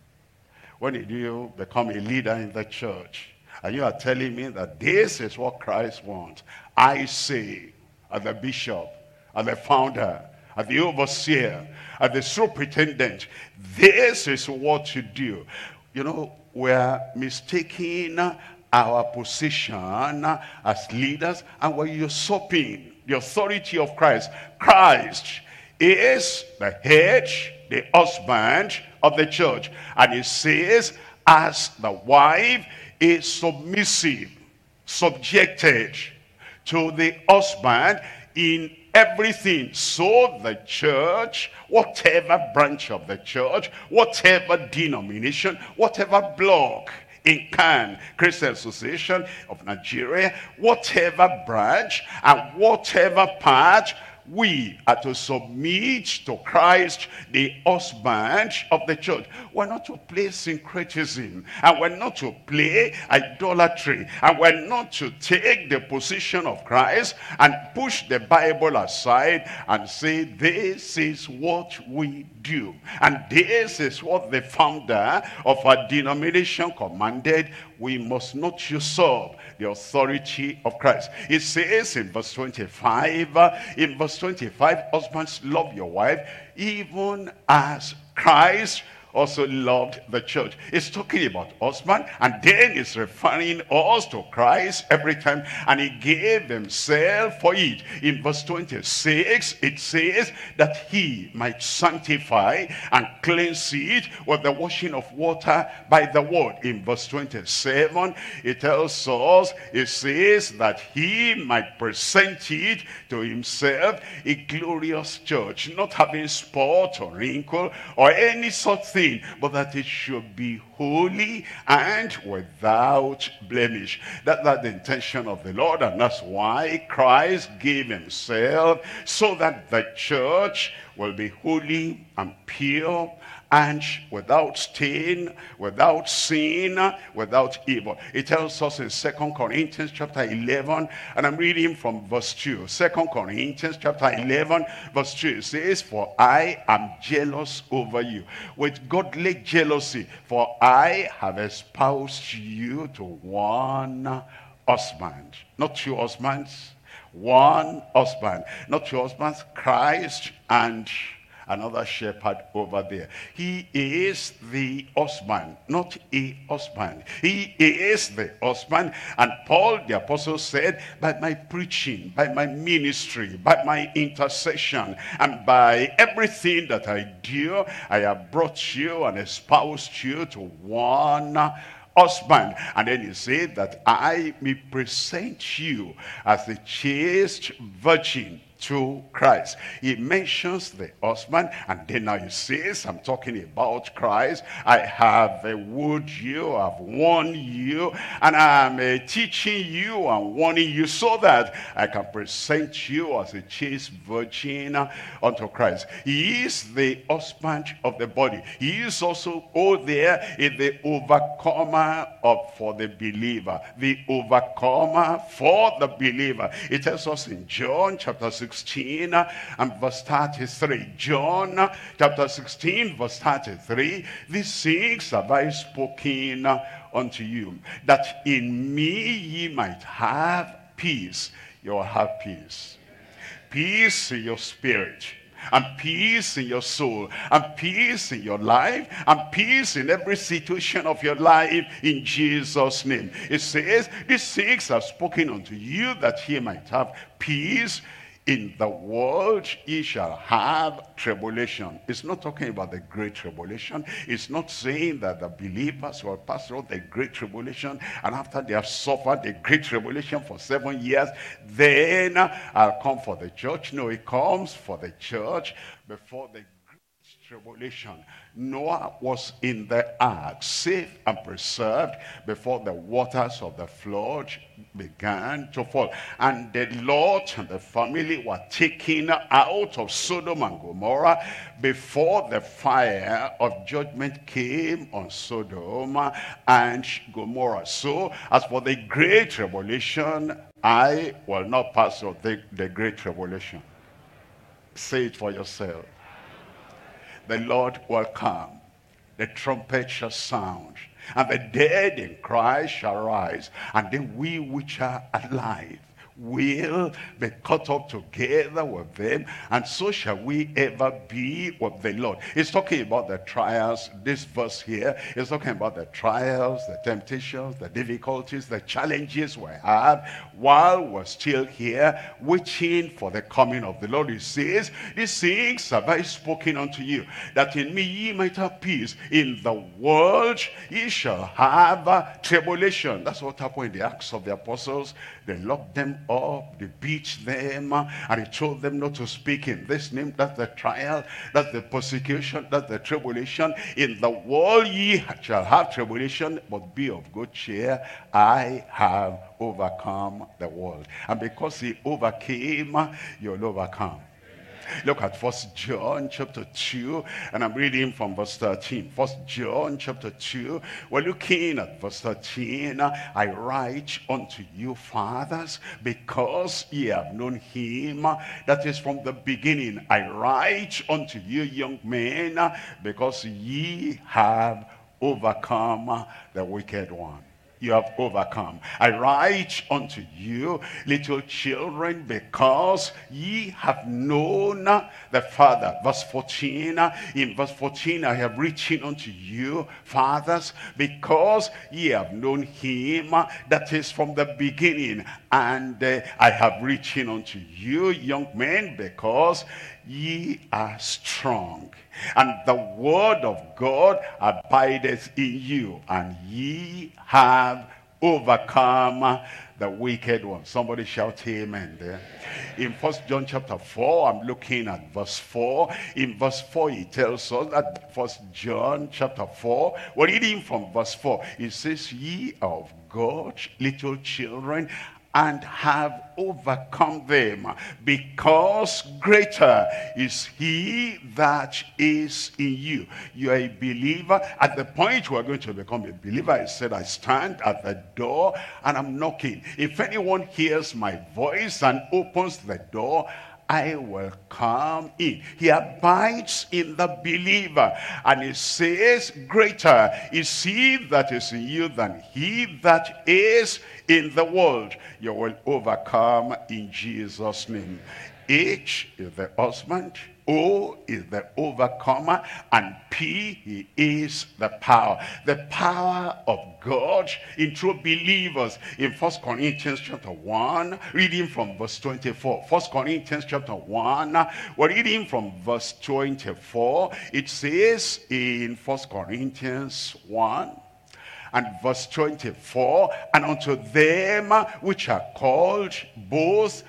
When did you become a leader in the church? And you are telling me that this is what Christ wants. I say, as the bishop, as the founder, as the overseer, as the superintendent, this is what to do. You know, we're mistaking our position as leaders, and we're usurping the authority of Christ. Christ is the head, the husband of the church. And he says, as the wife is submissive, subjected to the husband in everything, so the church, whatever branch of the church, whatever denomination, whatever block in Can Christian Association of Nigeria, whatever branch and whatever part, we are to submit to Christ, the husband of the church. We're not to play syncretism, and we're not to play idolatry, and we're not to take the position of Christ and push the Bible aside and say, this is what we do, and this is what the founder of our denomination commanded. We must not usurp the authority of Christ. It says in verse twenty-five, uh, in verse twenty-five, husbands, love your wife, even as Christ also loved the church. It's talking about husband, and then it's referring us to Christ every time, and he gave himself for it. In verse twenty-six, it says that he might sanctify and cleanse it with the washing of water by the word. In verse twenty-seven, it tells us, it says that he might present it to himself a glorious church, not having spot or wrinkle or any such thing, but that it should be holy and without blemish. That, that's the intention of the Lord, and that's why Christ gave himself, so that the church will be holy and pure and without stain, without sin, without evil. It tells us in Second Corinthians chapter eleven, and I'm reading from verse two. Second Corinthians chapter eleven, verse two, it says, for I am jealous over you with godly jealousy, for I have espoused you to one husband. Not two husbands, one husband. Not two husbands, Christ and another shepherd over there. He is the husband, not a husband. He is the husband. And Paul the apostle said, by my preaching, by my ministry, by my intercession, and by everything that I do, I have brought you and espoused you to one husband. And then he said that I may present you as the chaste virgin to Christ. He mentions the husband, and then now he says, I'm talking about Christ. I have uh, wooed you, I've warned you, and I'm uh, teaching you and warning you so that I can present you as a chaste virgin unto Christ. He is the husband of the body. He is also all there in the overcomer of for the believer. The overcomer for the believer. It tells us in John chapter sixteen and verse thirty-three. John chapter sixteen verse thirty-three. These things have I spoken unto you, that in me ye might have peace. You will have peace. Peace in your spirit, and peace in your soul, and peace in your life, and peace in every situation of your life, in Jesus' name. It says, these things are spoken unto you, that ye might have peace. In the world ye shall have tribulation. It's not talking about the great tribulation. It's not saying that the believers will pass through the great tribulation, and after they have suffered the great tribulation for seven years, then I'll come for the church. No, it comes for the church before the tribulation. Noah was in the ark, safe and preserved, before the waters of the flood began to fall. And the Lot and the family were taken out of Sodom and Gomorrah before the fire of judgment came on Sodom and Gomorrah. So, as for the great tribulation, I will not pass through the, the great tribulation. Say it for yourself. The Lord will come, the trumpet shall sound, and the dead in Christ shall rise, and then we which are alive will be caught up together with them, and so shall we ever be with the Lord. It's talking about the trials. This verse here is talking about the trials, the temptations, the difficulties, the challenges we have while we're still here waiting for the coming of the Lord. He says, these things have I spoken unto you, that in me ye might have peace. In the world ye shall have uh, tribulation. That's what happened in the Acts of the Apostles. They locked them up, they beat them, and he told them not to speak in this name. That's the trial, that's the persecution, that's the tribulation. In the world ye shall have tribulation, but be of good cheer. I have overcome the world. And because he overcame, you'll overcome. Look at First John chapter two, and I'm reading from verse thirteen. First John chapter two, we're looking at verse thirteen. I write unto you, fathers, because ye have known him that is from the beginning. I write unto you, young men, because ye have overcome the wicked one. You have overcome. I write unto you, little children, because ye have known the Father. Verse fourteen, in verse fourteen, I have written unto you, fathers, because ye have known him that is from the beginning. And uh, I have written unto you, young men, because ye are strong, and the word of God abideth in you, and ye have overcome the wicked one. Somebody shout amen there. In First John chapter four, I'm looking at verse four. In verse four, he tells us that First John chapter four, we're reading from verse four. It says, ye are of God, little children, and have overcome them, because greater is he that is in you. You are a believer. At the point you are going to become a believer, he said, I stand at the door and I'm knocking. If anyone hears my voice and opens the door, I will come in. He abides in the believer. And he says, greater is he that is in you than he that is in the world. You will overcome in Jesus' name. H is the husband, O is the overcomer, and P, he is the power. The power of God in true believers. In First Corinthians chapter one, reading from verse twenty-four. First Corinthians chapter one, we're reading from verse twenty-four. It says in First Corinthians one, and verse twenty-four, and unto them which are called, both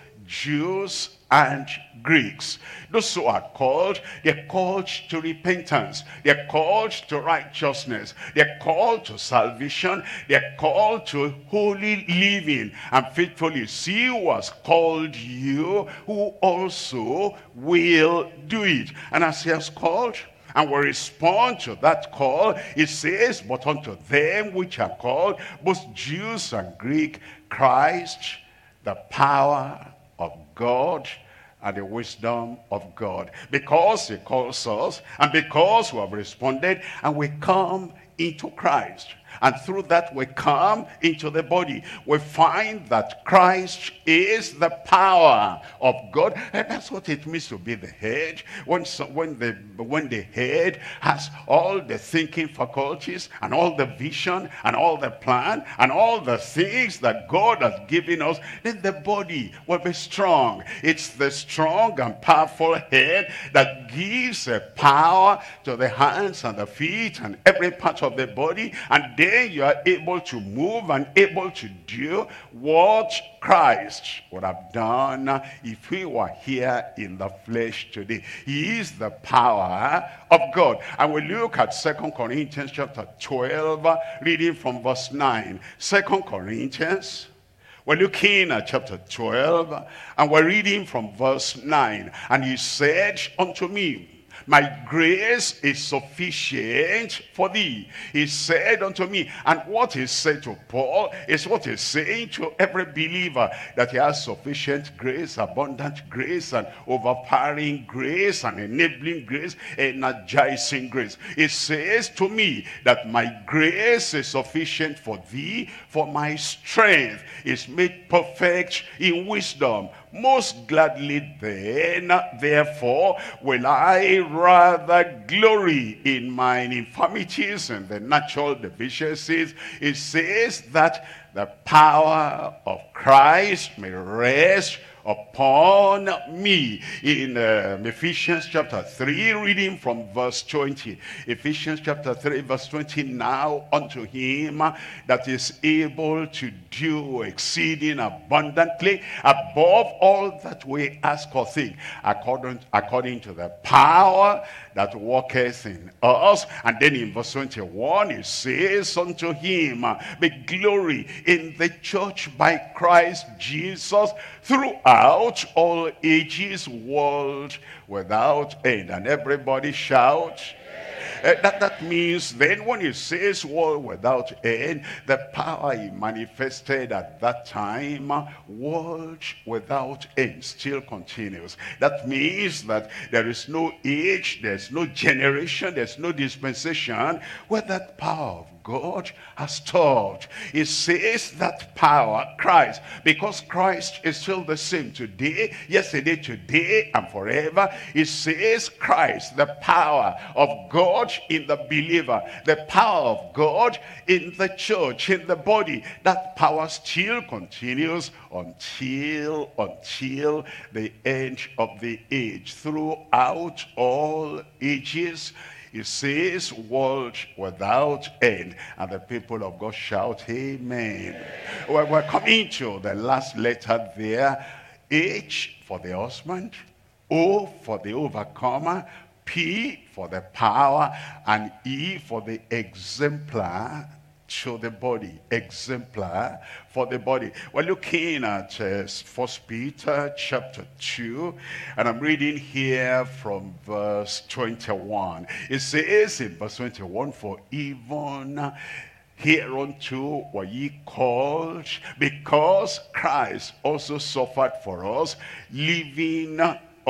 Jews and Greeks. Those who are called, they're called to repentance. They're called to righteousness. They're called to salvation. They're called to holy living. And faithfully, see who has called you, who also will do it. And as he has called, and will respond to that call, it says, but unto them which are called, both Jews and Greek, Christ, the power of God and the wisdom of God. Because he calls us, and because we have responded, and we come into Christ. And through that we come into the body. We find that Christ is the power of God. And that's what it means to be the head. When, so, when, the, when the head has all the thinking faculties and all the vision and all the plan and all the things that God has given us, then the body will be strong. It's the strong and powerful head that gives a power to the hands and the feet and every part of the body. And then you are able to move and able to do what Christ would have done if he were here in the flesh today. He is the power of God. And we look at Second Corinthians chapter twelve, reading from verse nine. Second Corinthians, we're looking at chapter twelve, and we're reading from verse nine. And he said unto me, my grace is sufficient for thee. He said unto me. And what he said to Paul is what he's saying to every believer, that he has sufficient grace, abundant grace, and overpowering grace, and enabling grace, energizing grace. It says to me that my grace is sufficient for thee, for my strength is made perfect in wisdom. Most gladly then, therefore, will I rather glory in mine infirmities and the natural deficiencies. It says that the power of Christ may rest upon me. In uh, Ephesians chapter three, reading from verse twenty. Ephesians chapter three, verse twenty. Now unto him that is able to do exceeding abundantly above all that we ask or think, according, according to the power that worketh in us. And then in verse twenty-one, it says, unto him be glory in the church by Christ Jesus throughout all ages, world without end. And everybody shout. Uh, that, that means then when he says world without end, the power he manifested at that time, world without end, still continues. That means that there is no age, there's no generation, there's no dispensation where that power of God has taught. It says that power, Christ, because Christ is still the same today, yesterday, today, and forever. It says Christ, the power of God in the believer, the power of God in the church, in the body. That power still continues until, until the end of the age. Throughout all ages, it says world without end. And the people of God shout amen. Well, we're coming to the last letter there. H for the husband, O for the overcomer, P for the power, and E for the exemplar to the body, exemplar for the body. We're looking at uh, First Peter chapter two, and I'm reading here from verse twenty-one. It says in verse twenty-one, for even hereunto were ye called, because Christ also suffered for us, leaving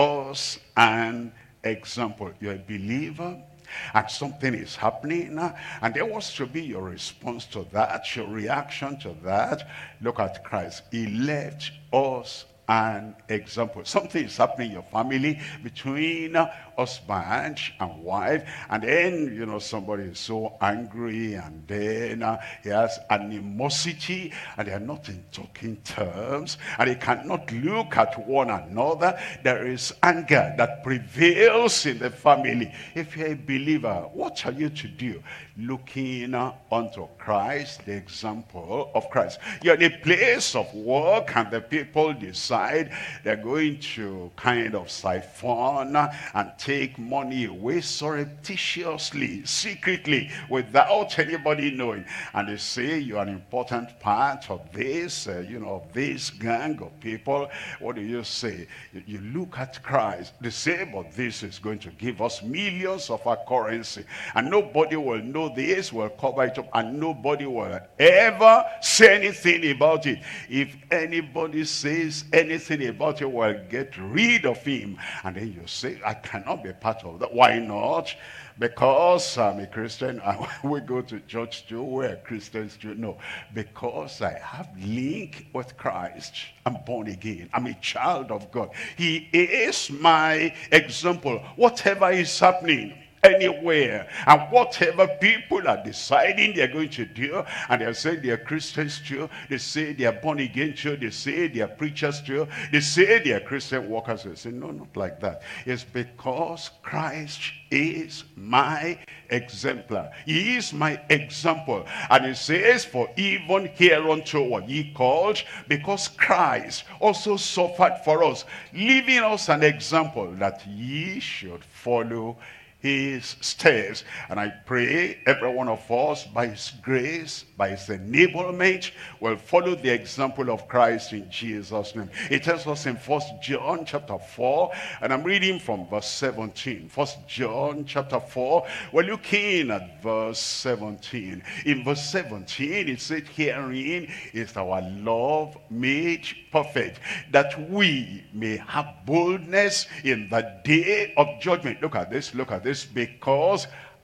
us an example. You're a believer, and something is happening, and there was to be your response to that, your reaction to that. Look at Christ. He left us an example. Something is happening in your family between husband and wife, and then, you know, somebody is so angry, and then uh, he has animosity, and they are not in talking terms, and they cannot look at one another. There is anger that prevails in the family. If you're a believer, what are you to do? Looking uh, unto Christ, the example of Christ. You're in a place of work, and the people decide they're going to kind of siphon and take money away surreptitiously, secretly, without anybody knowing. And they say you're an important part of this, uh, you know, of this gang of people. What do you say? You, you look at Christ. They say, but this is going to give us millions of our currency, and nobody will know this, will cover it up, and nobody will ever say anything about it. If anybody says anything about it, we'll get rid of him. And then you say, I cannot be part of that. Why not? Because I'm a Christian, and we go to church too, we're Christians too. No, because I have link with Christ. I'm born again. I'm a child of God. He is my example. Whatever is happening anywhere, and whatever people are deciding they're going to do, and they're saying they're Christians too, they say they're born again too, they say they're preachers too, they say they're Christian workers. They say, no, not like that. It's because Christ is my exemplar. He is my example. And it says, for even hereunto were ye called, because Christ also suffered for us, leaving us an example that ye should follow his steps. And I pray every one of us, by his grace, by his enablement, will follow the example of Christ in Jesus' name. It tells us in First John chapter four, and I'm reading from verse seventeen. First John chapter four, we're looking at verse seventeen. In verse seventeen, it said, herein is our love made perfect, that we may have boldness in the day of judgment. Look at this, look at this. Because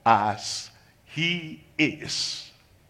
as he is,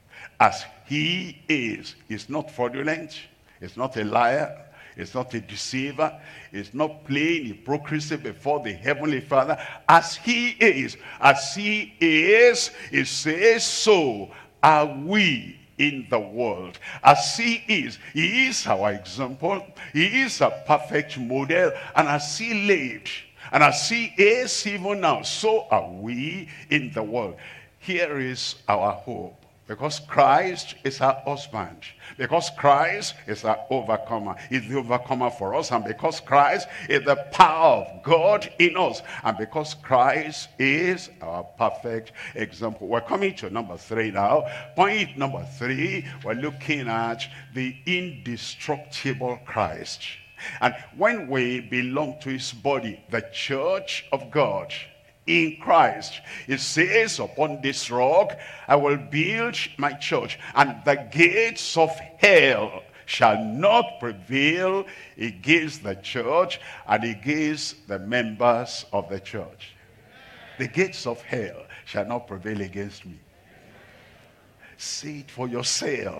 as he is, he's not fraudulent, he's not a liar, he's not a deceiver, he's not playing hypocrisy before the Heavenly Father. As he is, as he is, it says, so are we in the world. As he is, he is our example, he is a perfect model, and as he lived, and as he is even now, so are we in the world. Here is our hope. Because Christ is our husband. Because Christ is our overcomer. He's the overcomer for us. And because Christ is the power of God in us. And because Christ is our perfect example. We're coming to number three now. Point number three, we're looking at the indestructible Christ. And when we belong to his body, the church of God in Christ, it says, upon this rock I will build my church, and the gates of hell shall not prevail against the church and against the members of the church. The gates of hell shall not prevail against me. See it for yourself.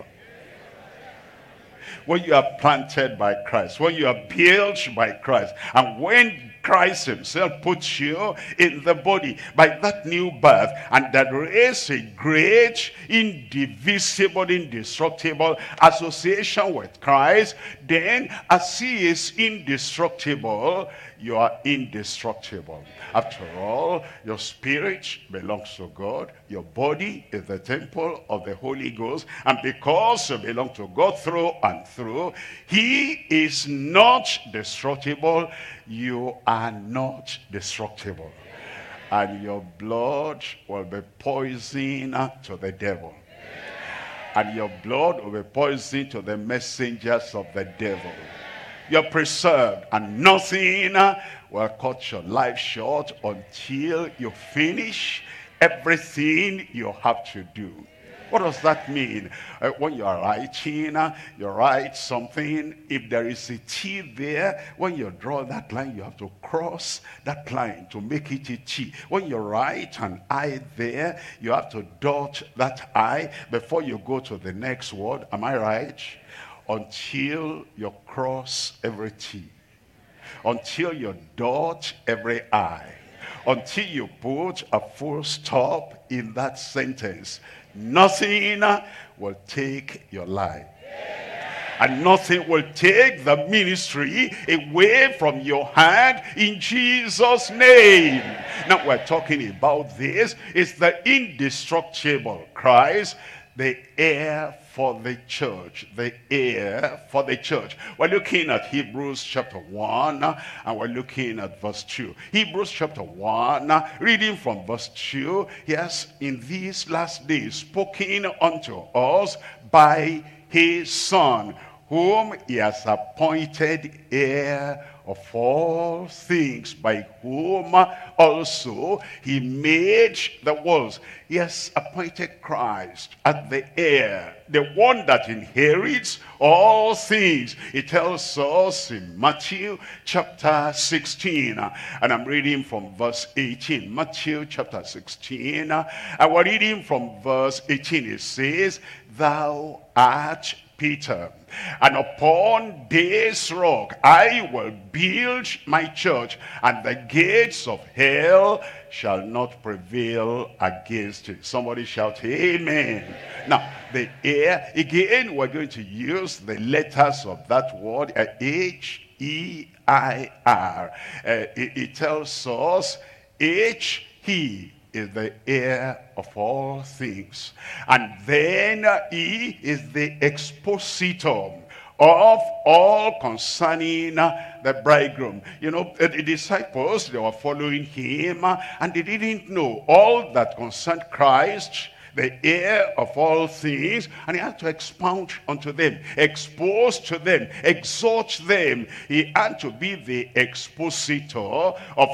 When you are planted by Christ, when you are built by Christ, and when Christ himself puts you in the body by that new birth, and that there is a great, indivisible, indestructible association with Christ, then as he is indestructible, you are indestructible. After all, your spirit belongs to God. Your body is the temple of the Holy Ghost. And because you belong to God through and through, he is not destructible. You are not destructible. And your blood will be poison to the devil. and your blood will be poison to the messengers of the devil. You're preserved, and nothing will cut your life short until you finish everything you have to do. What does that mean? Uh, when you are writing, uh, you write something. If there is a T there, when you draw that line, you have to cross that line to make it a T. When you write an I there, you have to dot that I before you go to the next word. Am I right? Until you cross every T. Until you dot every I. Until you put a full stop in that sentence. Nothing will take your life. And nothing will take the ministry away from your hand in Jesus' name. Now we're talking about this. It's the indestructible Christ, the heir for the church. The heir for the church. We're looking at Hebrews chapter one, and we're looking at verse two. Hebrews chapter one, reading from verse two. Yes, in these last days, spoken unto us by his Son, whom he has appointed heir of all things, by whom also he made the worlds. He has appointed Christ as the heir, the one that inherits all things. It tells us in Matthew chapter sixteen, and I'm reading from verse eighteen. Matthew chapter sixteen, and we're reading from verse eighteen. It says, "Thou art Peter, and upon this rock I will build my church, and the gates of hell shall not prevail against it." Somebody shout amen. Now the heir, again we're going to use the letters of that word, uh, H E I R. Uh, it, it tells us H, he is the heir of all things. And then he is the expositor of all concerning the bridegroom. You know, the disciples, they were following him, and they didn't know all that concerned Christ, the heir of all things, and he had to expound unto them, expose to them, exhort them. He had to be the expositor of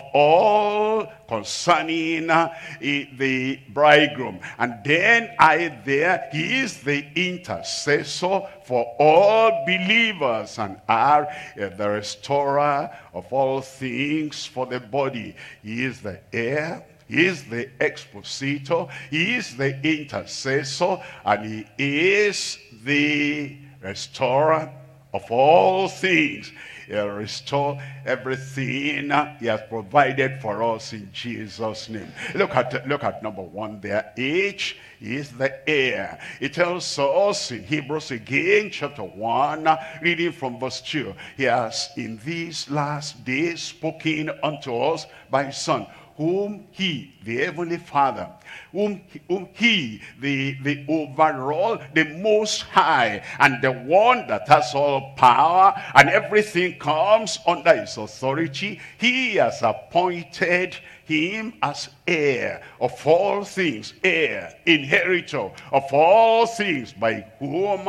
all concerning uh, the bridegroom. And then I there, he is the intercessor for all believers, and are uh, the restorer of all things for the body. He is the heir, he is the expositor, he is the intercessor, and he is the restorer of all things. He'll restore everything he has provided for us in Jesus' name. Look at, look at number one there. H is the heir. It tells us in Hebrews again, chapter one, reading from verse two. He has in these last days spoken unto us by his Son, whom he, the heavenly Father, whom he, whom he the, the overall, the most high, and the one that has all power, and everything comes under his authority, he has appointed him as heir of all things, heir, inheritor of all things, by whom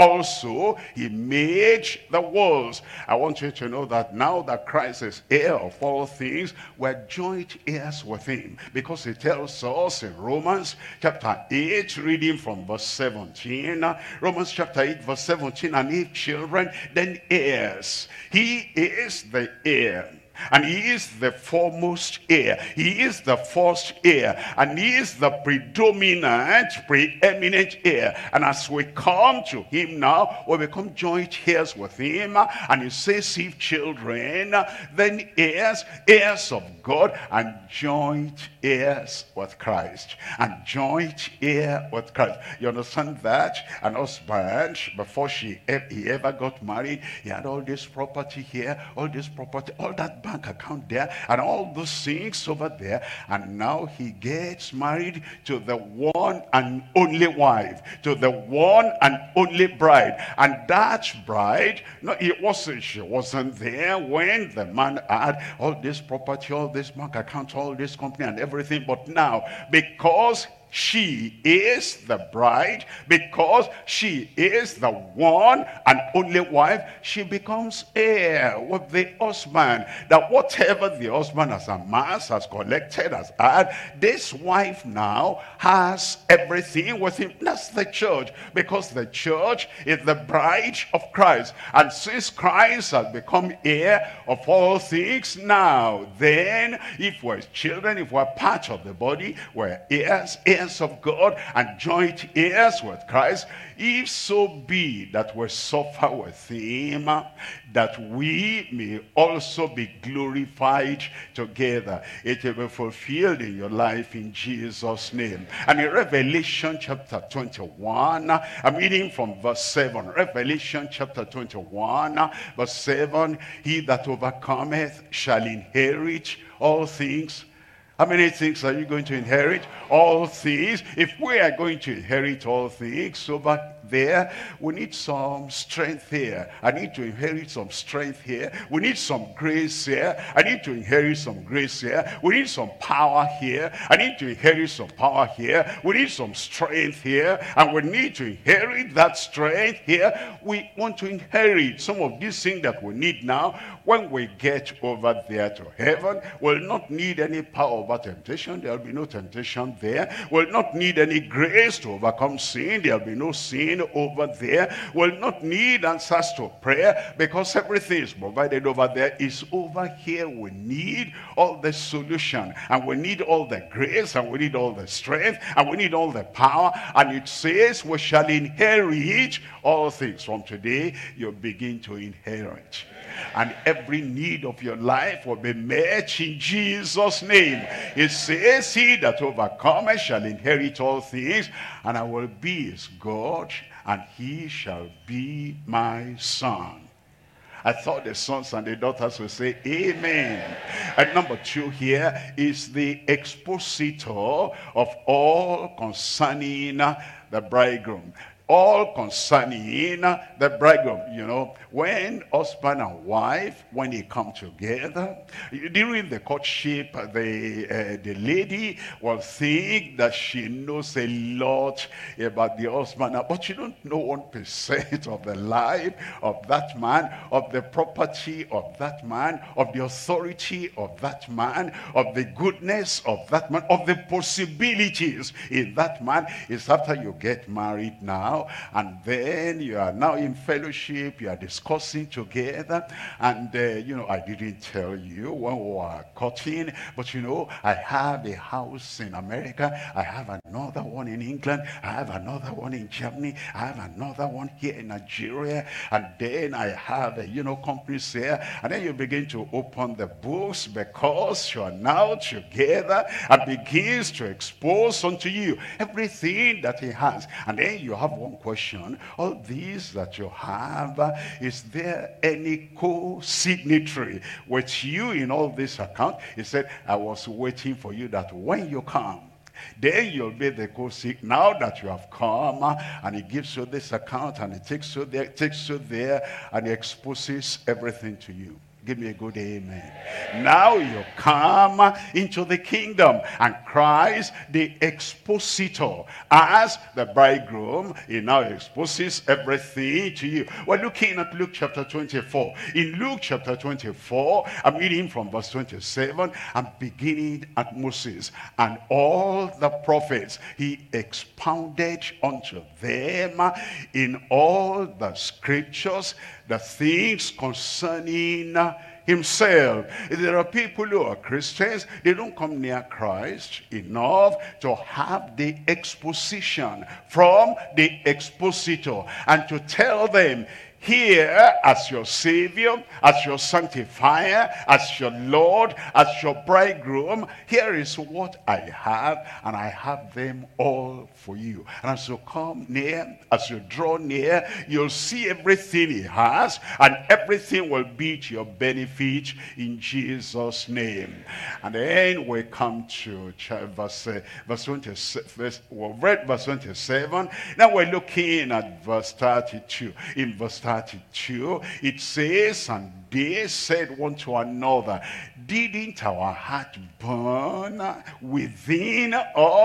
also he made the worlds. I want you to know that now that Christ is heir of all things, we're joint heirs with him, because it tells us in Romans chapter eight, reading from verse seventeen, Romans chapter eight verse seventeen, and if children, then heirs. He is the heir, and he is the foremost heir. He is the first heir, and he is the predominant, preeminent heir. And as we come to him now, we become joint heirs with him. And he says, if children, then heirs, heirs of God, and joint heirs with Christ. And joint heir with Christ. You understand that? An husband, before she he ever got married, he had all this property here, all this property, all that bank account there, and all those things over there. And now he gets married to the one and only wife, to the one and only bride. And that bride, no, it wasn't, she wasn't there when the man had all this property, all this bank account, all this company and everything. But now, because she is the bride, because she is the one and only wife, she becomes heir with the husband. That whatever the husband has amassed, has collected, has had, this wife now has everything with him. That's the church, because the church is the bride of Christ. And since Christ has become heir of all things, now then, if we're children, if we're part of the body, we're heirs, heirs of God, and joint heirs with Christ. If so be that we suffer with him, that we may also be glorified together. It will be fulfilled in your life in Jesus' name. And in Revelation chapter twenty-one, I'm reading from verse seven. Revelation chapter twenty-one, verse seven. He that overcometh shall inherit all things. How many things are you going to inherit? All things. If we are going to inherit all things over there, we need some strength here. I need to inherit some strength here. We need some grace here. I need to inherit some grace here. We need some power here. I need to inherit some power here. We need some strength here. And we need to inherit that strength here. We want to inherit some of these things that we need now. When we get over there to heaven, we'll not need any power over temptation. There'll be no temptation there. We'll not need any grace to overcome sin. There'll be no sin over there. We'll not need answers to prayer, because everything is provided over there. Is over here. We need all the solution, and we need all the grace, and we need all the strength, and we need all the power. And it says we shall inherit all things. From today, you begin to inherit, and every need of your life will be met in Jesus' name. It says, he that overcometh shall inherit all things, and I will be his God, and he shall be my son. I thought the sons and the daughters would say amen. And number two here is the expositor of all concerning the bridegroom. All concerning the bridegroom. You know, when husband and wife, when they come together, during the courtship, the, uh, the lady will think that she knows a lot about the husband, but you don't know one percent of the life of that man, of the property of that man, of the authority of that man, of the goodness of that man, of the possibilities in that man. It's after you get married now, and then you are now in fellowship, you are discussing together, and uh, you know, I didn't tell you when we were cutting, but you know, I have a house in America, I have another one in England, I have another one in Germany, I have another one here in Nigeria, and then I have, uh, you know, companies here. And then you begin to open the books, because you are now together, and begins to expose unto you everything that he has. And then you have one question: all these that you have, uh, is there any co-signatory with you in all this account? He said, I was waiting for you, that when you come, then you'll be the co-sig. Now that you have come, uh, and he gives you this account, and he takes you there, takes you there, and he exposes everything to you. Give me a good amen. Now you come into the kingdom, and Christ, the expositor, as the bridegroom, he now exposes everything to you. We're looking at Luke chapter twenty-four. In Luke chapter twenty-four, I'm reading from verse twenty-seven, I'm beginning at Moses and all the prophets. He expounded unto them in all the scriptures the things concerning himself. There are people who are Christians, they don't come near Christ enough to have the exposition from the expositor, and to tell them, here as your Savior, as your sanctifier, as your Lord, as your bridegroom, here is what I have, and I have them all for you. And as you come near, as you draw near, you'll see everything he has, and everything will be to your benefit in Jesus' name. And then we come to verse, uh, verse twenty-seven. We've read verse twenty-seven. Now we're looking at verse thirty-two. In verse thirty-two, it says, and they said one to another, didn't our heart burn within us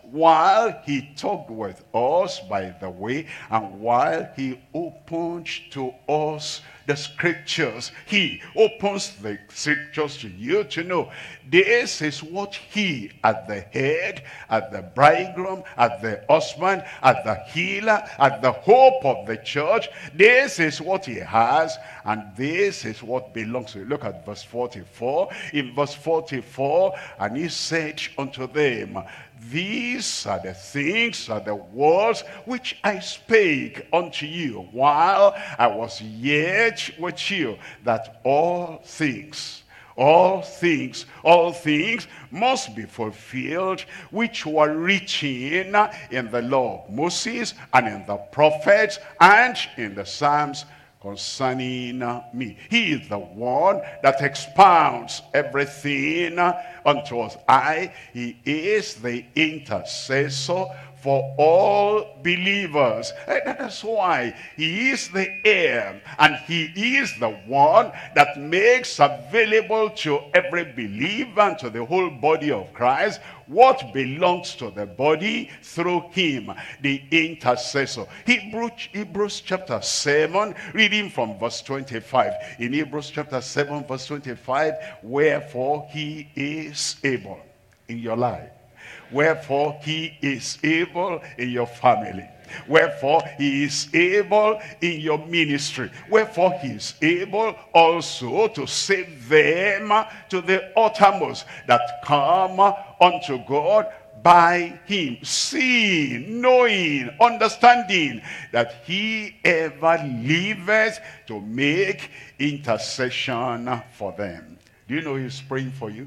while he talked with us by the way, and while he opened to us the scriptures, he opens the scriptures to you to know this is what he, at the head, at the bridegroom, at the husband, at the healer, at the hope of the church, this is what he has, and this is what belongs to you. Look at verse forty-four. In verse forty-four, and he said unto them, these are the things, are the words which I spake unto you while I was yet with you, that all things, all things, all things must be fulfilled, which were written in the law of Moses and in the prophets and in the Psalms concerning me. He is the one that expounds everything unto us. I, he is the intercessor for all believers. And that's why he is the heir, and he is the one that makes available to every believer and to the whole body of Christ what belongs to the body through him, the intercessor. Hebrews, Hebrews chapter seven, reading from verse twenty-five. In Hebrews chapter seven, verse twenty-five, wherefore he is able in your life. Wherefore he is able in your family. Wherefore he is able in your ministry. Wherefore he is able also to save them to the uttermost that come unto God by him, seeing, knowing, understanding that he ever liveth to make intercession for them. Do you know he's praying for you?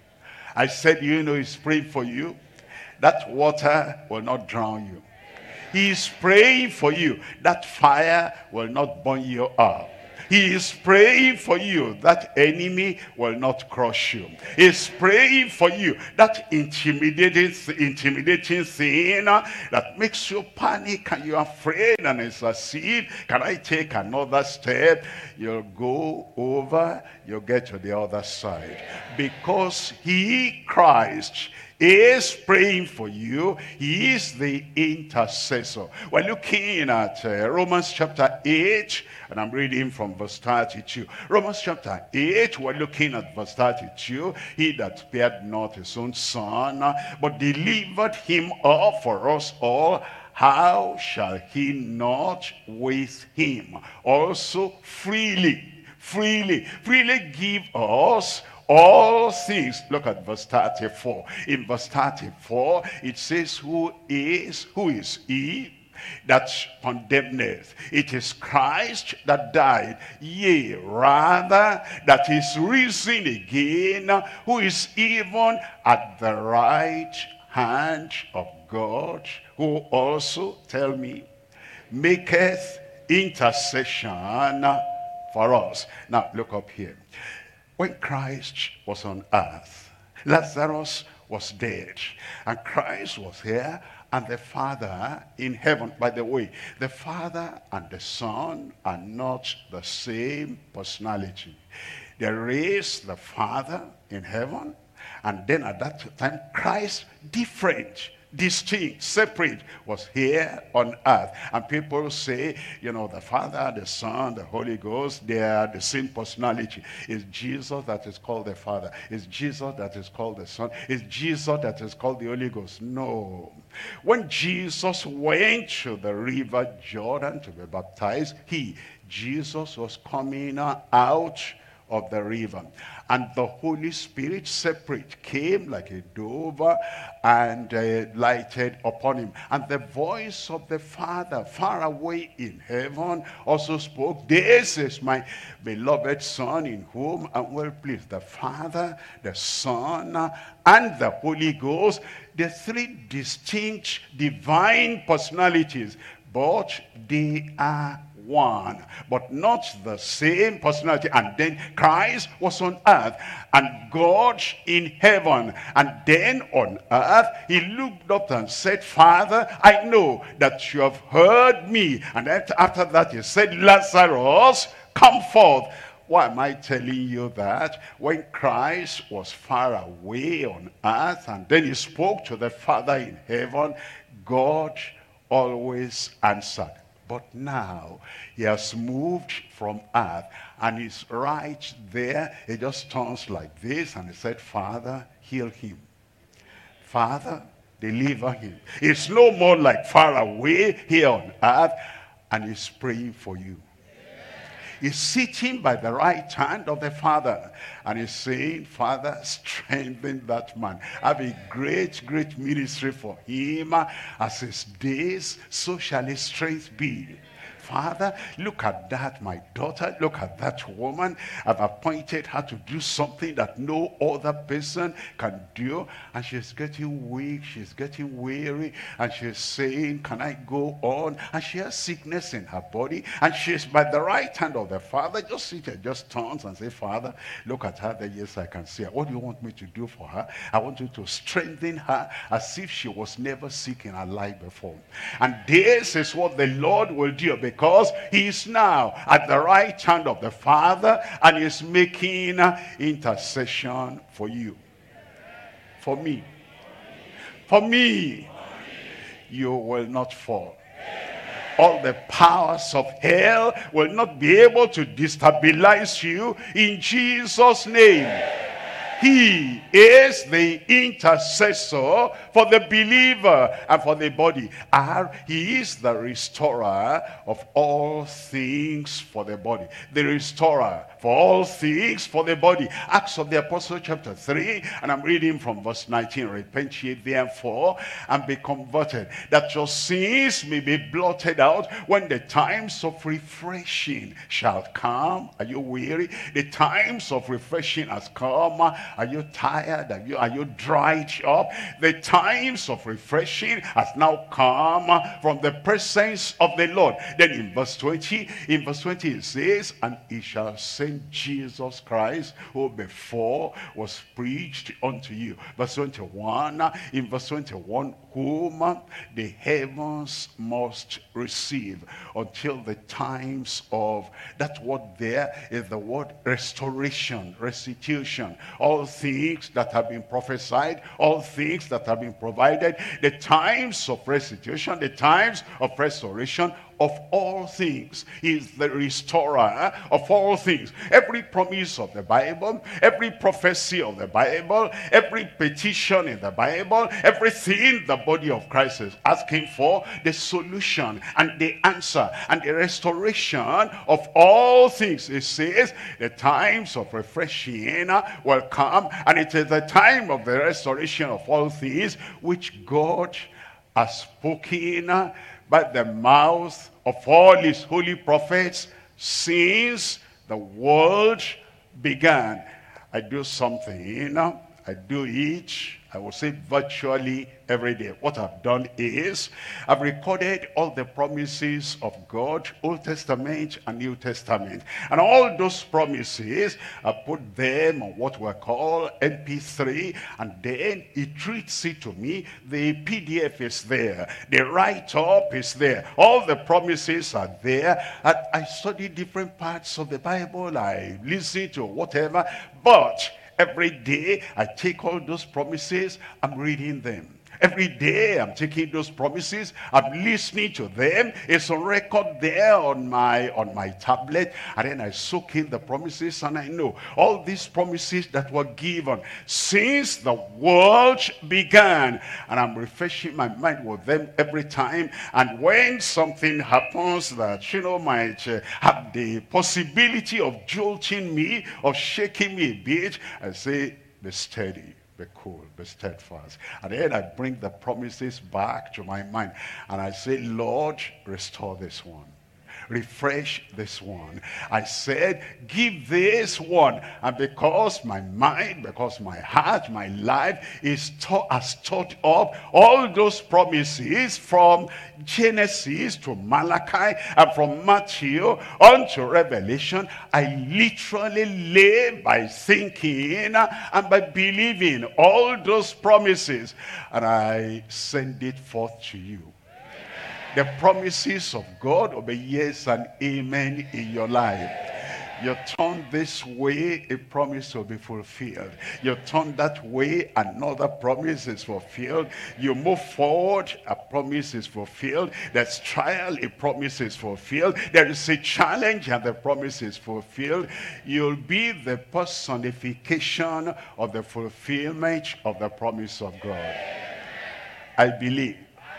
I said, you know he's praying for you. That water will not drown you. He is praying for you. That fire will not burn you up. He is praying for you. That enemy will not crush you. He is praying for you. That intimidating, intimidating thing that makes you panic and you're afraid, and it's as if, can I take another step? You'll go over, you'll get to the other side. Because he, Christ, is praying for you. He is the intercessor. We're looking at uh, Romans chapter eight, and I'm reading from verse thirty-two. Romans chapter eight, we're looking at verse thirty-two. He that spared not his own son, but delivered him up for us all, how shall he not with him also freely, freely, freely give us all things? Look at verse thirty-four. In verse thirty-four, it says, who is, who is he that condemneth? It is Christ that died, yea, rather, that is risen again, who is even at the right hand of God, who also, tell me, maketh intercession for us. Now, look up here. When Christ was on earth, Lazarus was dead, and Christ was here, and the Father in heaven. By the way, the Father and the Son are not the same personality. There is the Father in heaven, and then at that time, Christ different, distinct, separate, was here on earth. And people say, you know, the Father, the Son, the Holy Ghost, they are the same personality. It's Jesus that is called the Father. It's Jesus that is called the Son. It's Jesus that is called the Holy Ghost. No. When Jesus went to the river Jordan to be baptized, he, Jesus, was coming out of the river, and the Holy Spirit separate came like a dove and uh, lighted upon him, and the voice of the Father far away in heaven also spoke, this is my beloved Son in whom I'm well pleased. The Father, the Son, and the Holy Ghost, the three distinct divine personalities, but they are one, but not the same personality. And then Christ was on earth, and God in heaven, and then on earth he looked up and said, Father, I know that you have heard me. And after that he said, Lazarus, come forth. Why am I telling you that? When Christ was far away on earth and then he spoke to the Father in heaven, God always answered. But now he has moved from earth and he's right there. He just turns like this and he said, Father, heal him. Father, deliver him. It's no more like far away here on earth, and he's praying for you. He's sitting by the right hand of the Father, and he's saying, Father, strengthen that man. Have a great, great ministry for him. As his days, so shall his strength be. Father, look at that, my daughter. Look at that woman. I've appointed her to do something that no other person can do. And she's getting weak. She's getting weary. And she's saying, can I go on? And she has sickness in her body. And she's by the right hand of the Father. Just sit there, just turns and say, Father, look at her. There, yes, I can see her. What do you want me to do for her? I want you to strengthen her as if she was never sick in her life before. And this is what the Lord will do, because Because he is now at the right hand of the Father and is making intercession for you. For me. For me. You will not fall. All the powers of hell will not be able to destabilize you in Jesus' name. He is the intercessor for the believer and for the body. And he is the restorer of all things for the body. The restorer for all things for the body. Acts of the Apostle chapter three, and I'm reading from verse nineteen. Repent ye therefore and be converted, that your sins may be blotted out when the times of refreshing shall come. Are you weary? The times of refreshing has come. Are you tired? Are you, are you dried up? The times of refreshing has now come from the presence of the Lord. Then in verse twenty, in verse twenty it says, and he shall send Jesus Christ, who before was preached unto you. Verse twenty-one, in verse twenty-one, whom the heavens must receive until the times of, that word there is the word restoration, restitution. All things that have been prophesied, all things that have been provided, the times of restitution, the times of restoration of all things. He is the restorer of all things. Every promise of the Bible, every prophecy of the Bible, every petition in the Bible, everything the body of Christ is asking for, the solution and the answer and the restoration of all things. It says the times of refreshing will come, and it is the time of the restoration of all things which God has spoken by the mouth of all his holy prophets since the world began. I do something, I do it, I will say virtually every day. What I've done is, I've recorded all the promises of God, Old Testament and New Testament. And all those promises, I put them on what we call M P three, and then it treats it to me. The P D F is there. The write-up is there. All the promises are there. And I study different parts of the Bible. I listen to whatever. But every day, I take all those promises, I'm reading them. Every day, I'm taking those promises, I'm listening to them. It's on record there on my, on my tablet. And then I soak in the promises, and I know all these promises that were given since the world began. And I'm refreshing my mind with them every time. And when something happens that, you know, might uh, have the possibility of jolting me, of shaking me a bit, I say, be steady. Be cool, be steadfast. And then I bring the promises back to my mind. And I say, Lord, restore this one. Refresh this one. I said, give this one. And because my mind, because my heart, my life is taught, has taught up all those promises from Genesis to Malachi and from Matthew on to Revelation, I literally live by thinking and by believing all those promises, and I send it forth to you. The promises of God will be yes and amen in your life. You turn this way, a promise will be fulfilled. You turn that way, another promise is fulfilled. You move forward, a promise is fulfilled. There's trial, a promise is fulfilled. There is a challenge, and the promise is fulfilled. You'll be the personification of the fulfillment of the promise of God. I believe.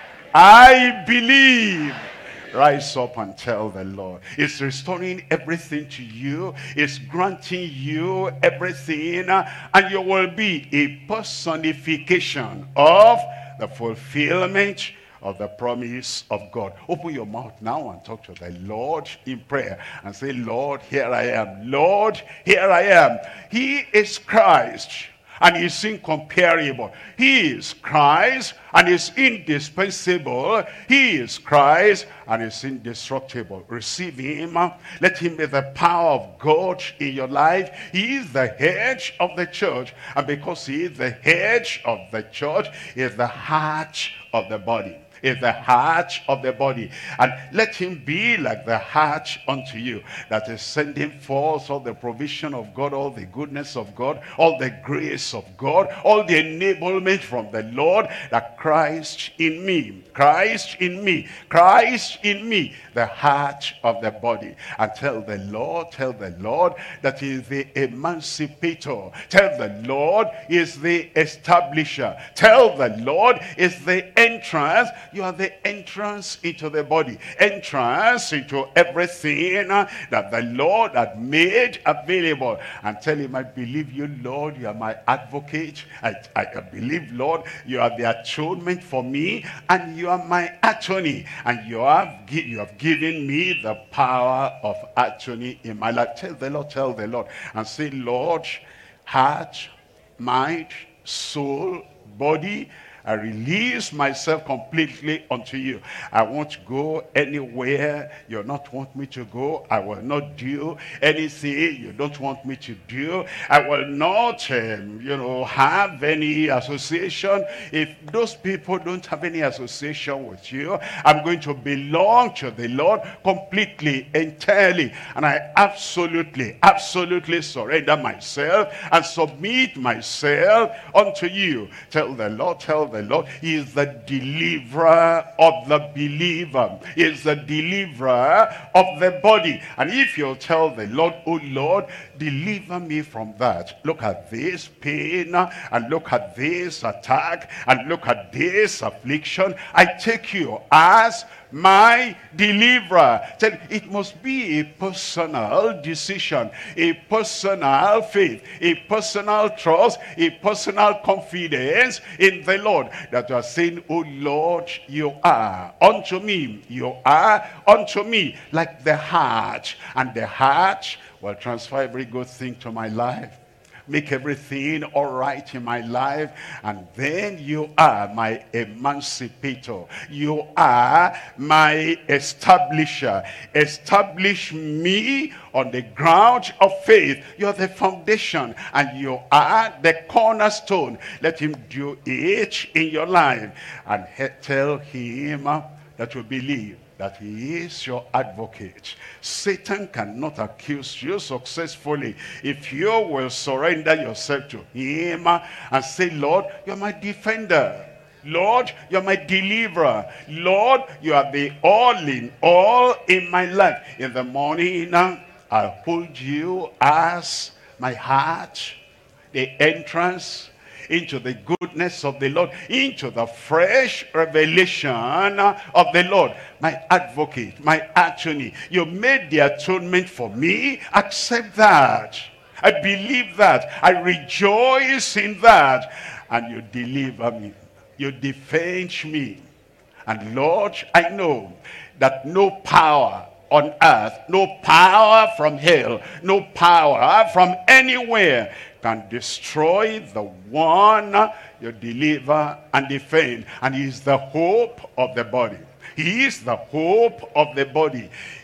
I believe. Rise up and tell the Lord. It's restoring everything to you. It's granting you everything. And you will be a personification of the fulfillment of the promise of God. Open your mouth now and talk to the Lord in prayer. And say, Lord, here I am. Lord, here I am. He is Christ. And he's incomparable. He is Christ and is indispensable. He is Christ and is indestructible. Receive him. Let him be the power of God in your life. He is the head of the church. And because he is the head of the church, he is the heart of the body. Is the heart of the body. And let him be like the heart unto you, that is sending forth all the provision of God, all the goodness of God, all the grace of God, all the enablement from the Lord, that Christ in me, Christ in me, Christ in me, the heart of the body. And tell the Lord, tell the Lord that he is the emancipator. Tell the Lord he is the establisher. Tell the Lord is the entrance. You are the entrance into the body, entrance into everything that the Lord had made available. And tell him, I believe you, Lord, you are my advocate. I, I believe, Lord, you are the atonement for me, and you are my attorney. And you have, you have given me the power of attorney in my life. Tell the Lord, tell the Lord, and say, Lord, heart, mind, soul, body, I release myself completely unto you. I won't go anywhere you don't want me to go. I will not do anything you don't want me to do. I will not, um, you know, have any association. If those people don't have any association with you, I'm going to belong to the Lord completely, entirely. And I absolutely, absolutely surrender myself and submit myself unto you. Tell the Lord, tell the Lord, he is the deliverer of the believer. He is the deliverer of the body. And if you'll tell the Lord, oh Lord, deliver me from that. Look at this pain, and look at this attack, and look at this affliction. I take you as my deliverer. It must be a personal decision, a personal faith, a personal trust, a personal confidence in the Lord, that you are saying, oh Lord, you are unto me, you are unto me like the heart, and the heart will transfer every good thing to my life, make everything all right in my life. And then you are my emancipator. You are my establisher. Establish me on the ground of faith. You're the foundation, and you are the cornerstone. Let him do it in your life. And tell him that you believe that he is your advocate. Satan cannot accuse you successfully if you will surrender yourself to him and say, Lord, you're my defender. Lord, you're my deliverer. Lord, you are the all in all in my life. In the morning, I'll hold you as my heart, the entrance into the goodness of the Lord, into the fresh revelation of the Lord. My advocate, my attorney, you made the atonement for me. Accept that. I believe that. I rejoice in that. And you deliver me. You defend me. And Lord, I know that no power on earth, no power from hell, no power from anywhere can destroy the one you deliver and defend. And he is the hope of the body. He is the hope of the body.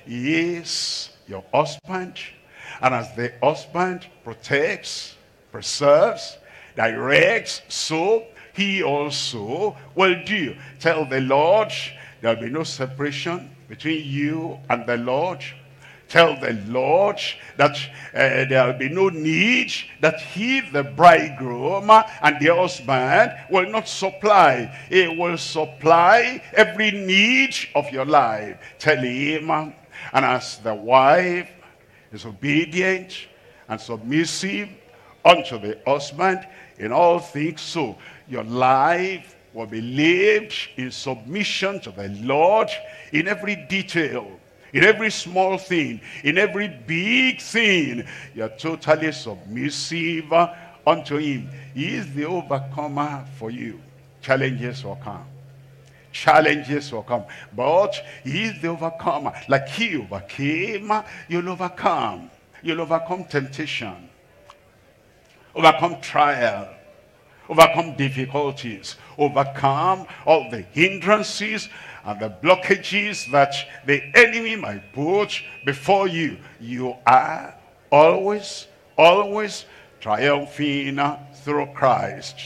He is your husband. And as the husband protects, preserves, directs, so he also will do. Tell the Lord, there will be no separation between you and the Lord. Tell the Lord that uh, there will be no need that he, the bridegroom, and the husband will not supply. He will supply every need of your life. Tell him, and as the wife is obedient and submissive unto the husband in all things, so your life will be lived in submission to the Lord in every detail. In every small thing, in every big thing, you're totally submissive unto him. He is the overcomer for you. Challenges will come. Challenges will come. But he is the overcomer. Like he overcame, you'll overcome. You'll overcome temptation. Overcome trial. Overcome difficulties. Overcome all the hindrances and the blockages that the enemy might put before you. You are always, always triumphing through Christ.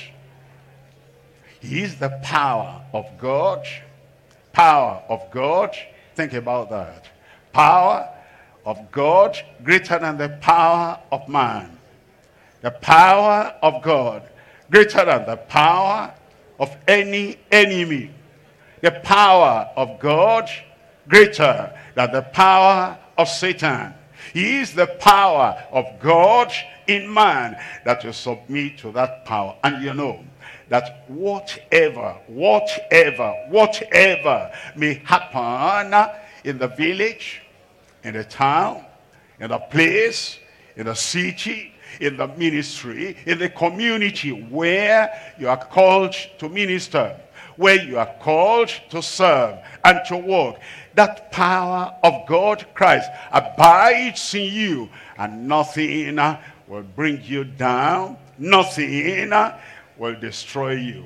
He is the power of God. Power of God. Think about that. Power of God greater than the power of man. The power of God greater than the power of any enemy. The power of God greater than the power of Satan. He is the power of God in man that will submit to that power. And you know that whatever, whatever, whatever may happen in the village, in the town, in the place, in the city, in the ministry, in the community where you are called to minister, where you are called to serve and to work, that power of God Christ abides in you, and nothing will bring you down, nothing will destroy you.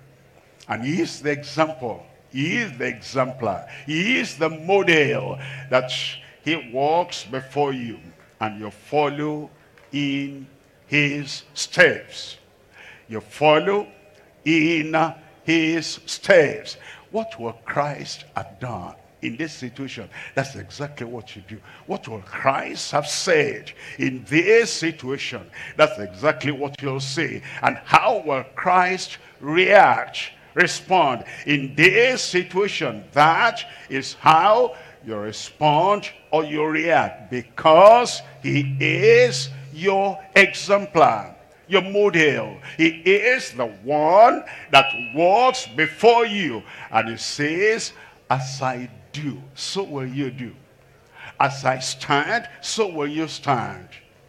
And he is the example, he is the exemplar, he is the model that he walks before you, and you follow in his steps. You follow in his steps. What will Christ have done in this situation? That's exactly what you do. What will Christ have said in this situation? That's exactly what you'll say. And how will Christ react, respond in this situation? That is how you respond or you react, because he is your exemplar, your model. He is the one that walks before you, and he says, as I do, so will you do. As I stand, so will you stand.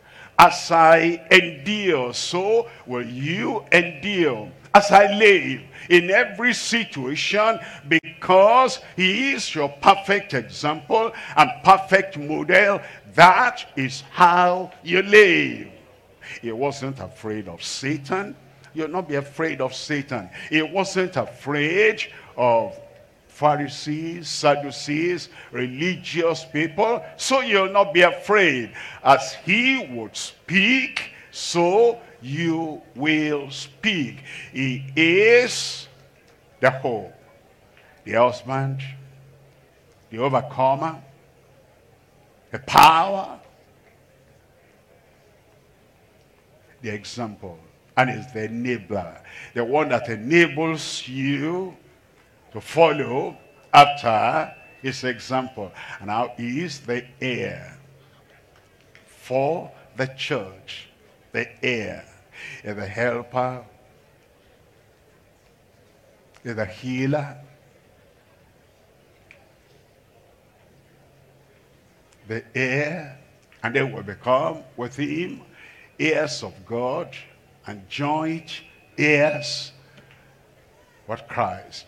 As I endure, so will you endure. As I live in every situation, because he is your perfect example and perfect model, that is how you live. He wasn't afraid of Satan. You'll not be afraid of Satan. He wasn't afraid of Pharisees, Sadducees, religious people. So you'll not be afraid. As he would speak, so you will speak. He is the hope, the husband, the overcomer, the power, the example, and is the enabler, the one that enables you to follow after his example. And now he is the heir for the church, the heir, is the helper, is the healer, the heir, and they will become with him heirs of God and joint heirs with Christ.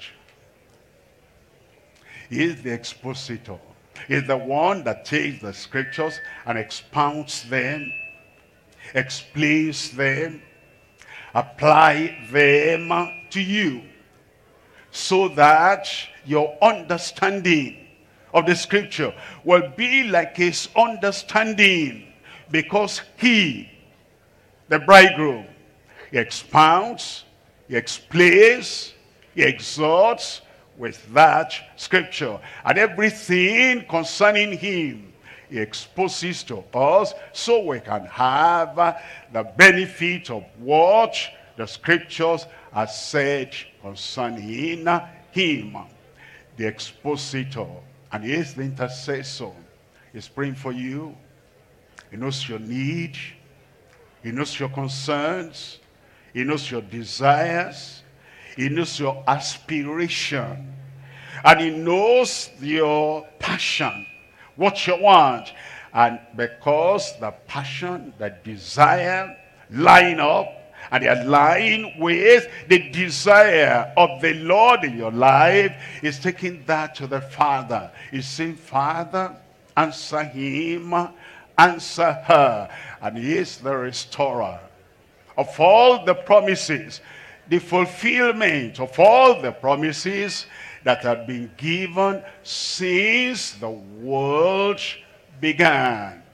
He is the expositor. He is the one that takes the scriptures and expounds them, explains them, apply them to you, so that your understanding of the scripture will be like his understanding, because he, the bridegroom, he expounds, he explains, he exhorts with that scripture, and everything concerning him he exposes to us so we can have uh, the benefit of what the scriptures have said concerning uh, him. The expositor, and he is the intercessor. He's praying for you. He knows your need. He knows your concerns. He knows your desires. He knows your aspiration. And he knows your passion, what you want. And because the passion, the desire line up, and they are lying with the desire of the Lord in your life, is taking that to the Father. He's saying, Father, answer him, answer her. And he is the restorer of all the promises, the fulfillment of all the promises that have been given since the world began.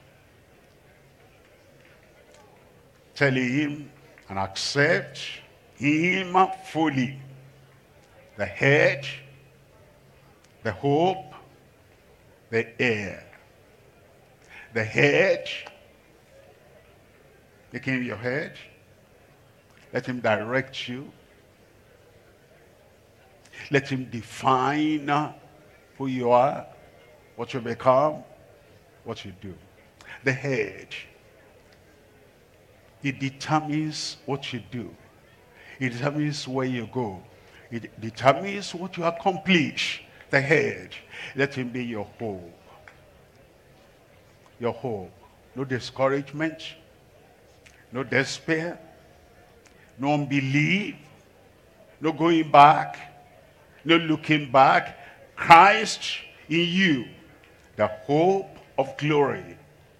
Tell him and accept him fully. The head, the hope, the heir. The head, take him your head. Let him direct you. Let him define who you are, what you become, what you do. The head, it determines what you do. It determines where you go. It determines what you accomplish. The head, let him be your hope. Your hope. No discouragement, no despair, no unbelief, no going back, no looking back. Christ in you, the hope of glory.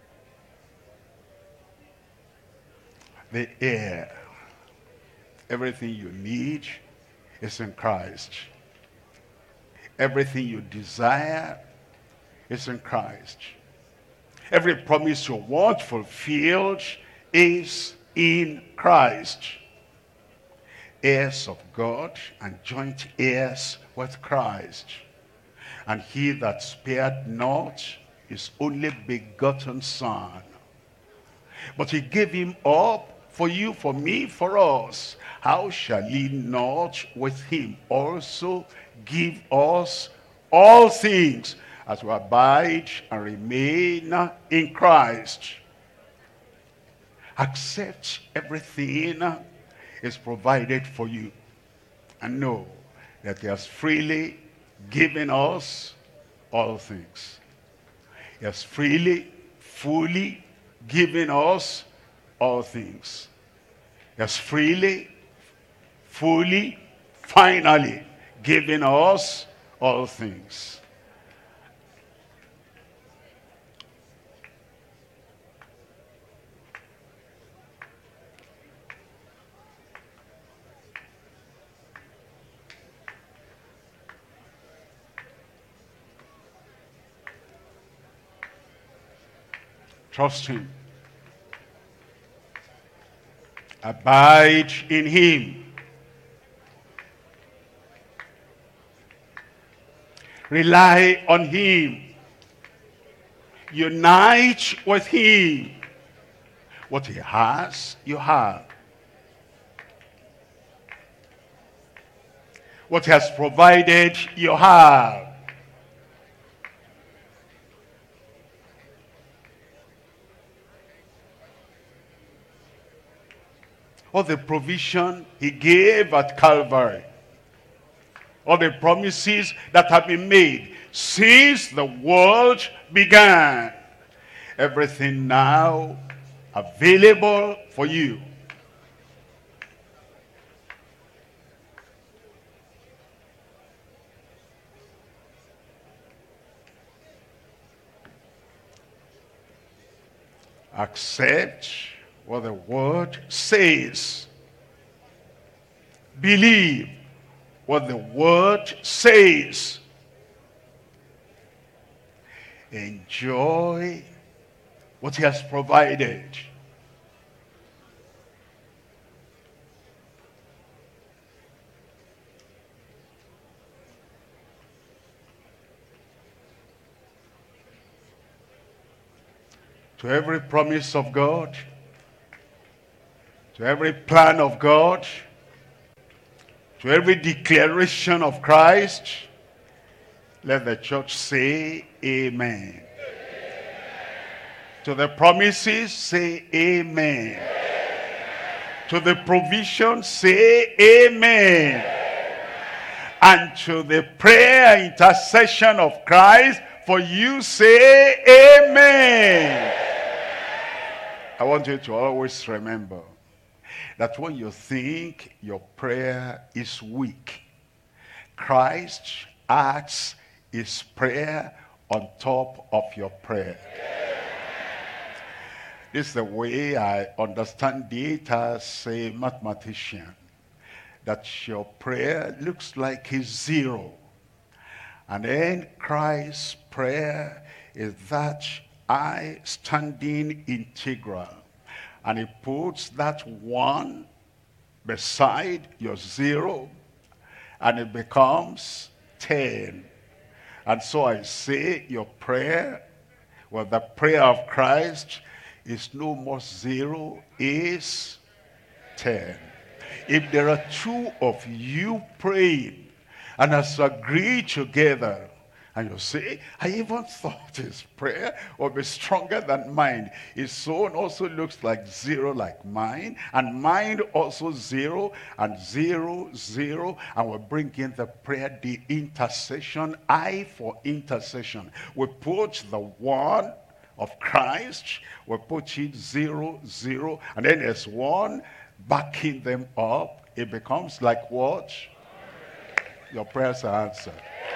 The heir. Everything you need is in Christ. Everything you desire is in Christ. Every promise you want fulfilled is in Christ. Heirs of God and joint heirs with Christ. And he that spared not his only begotten Son, but he gave him up for you, for me, for us. How shall he not with him also give us all things, as we abide and remain in Christ? Accept everything is provided for you, and know that he has freely given us all things. He has freely, fully given us all things. He has freely, fully, finally given us all things. Trust him. Abide in him. Rely on him. Unite with him. What he has, you have. What he has provided, you have. All the provision he gave at Calvary. All the promises that have been made since the world began. Everything now available for you. Accept what the word says. Believe what the word says. Enjoy what he has provided. to every promise of God, to every plan of God, to every declaration of Christ, let the church say amen. Amen. To the promises, say amen. Amen. To the provision, say amen. Amen. And to the prayer intercession of Christ, for you say amen. Amen. I want you to always remember that when you think your prayer is weak, Christ adds his prayer on top of your prayer. This is the way I understand it as a mathematician, that your prayer looks like a zero. And then Christ's prayer is that I standing integral. And he puts that one beside your zero, and it becomes ten. And so I say your prayer, well, the prayer of Christ is no more zero, is ten. If there are two of you praying, and as you agree together, and you say, I even thought his prayer would be stronger than mine. His own also looks like zero like mine, and mine also zero, and zero, zero. And we bring in the prayer, the intercession, I for intercession. We put the one of Christ, we put it zero, zero, and then there's one backing them up. It becomes like what? Your prayers are answered.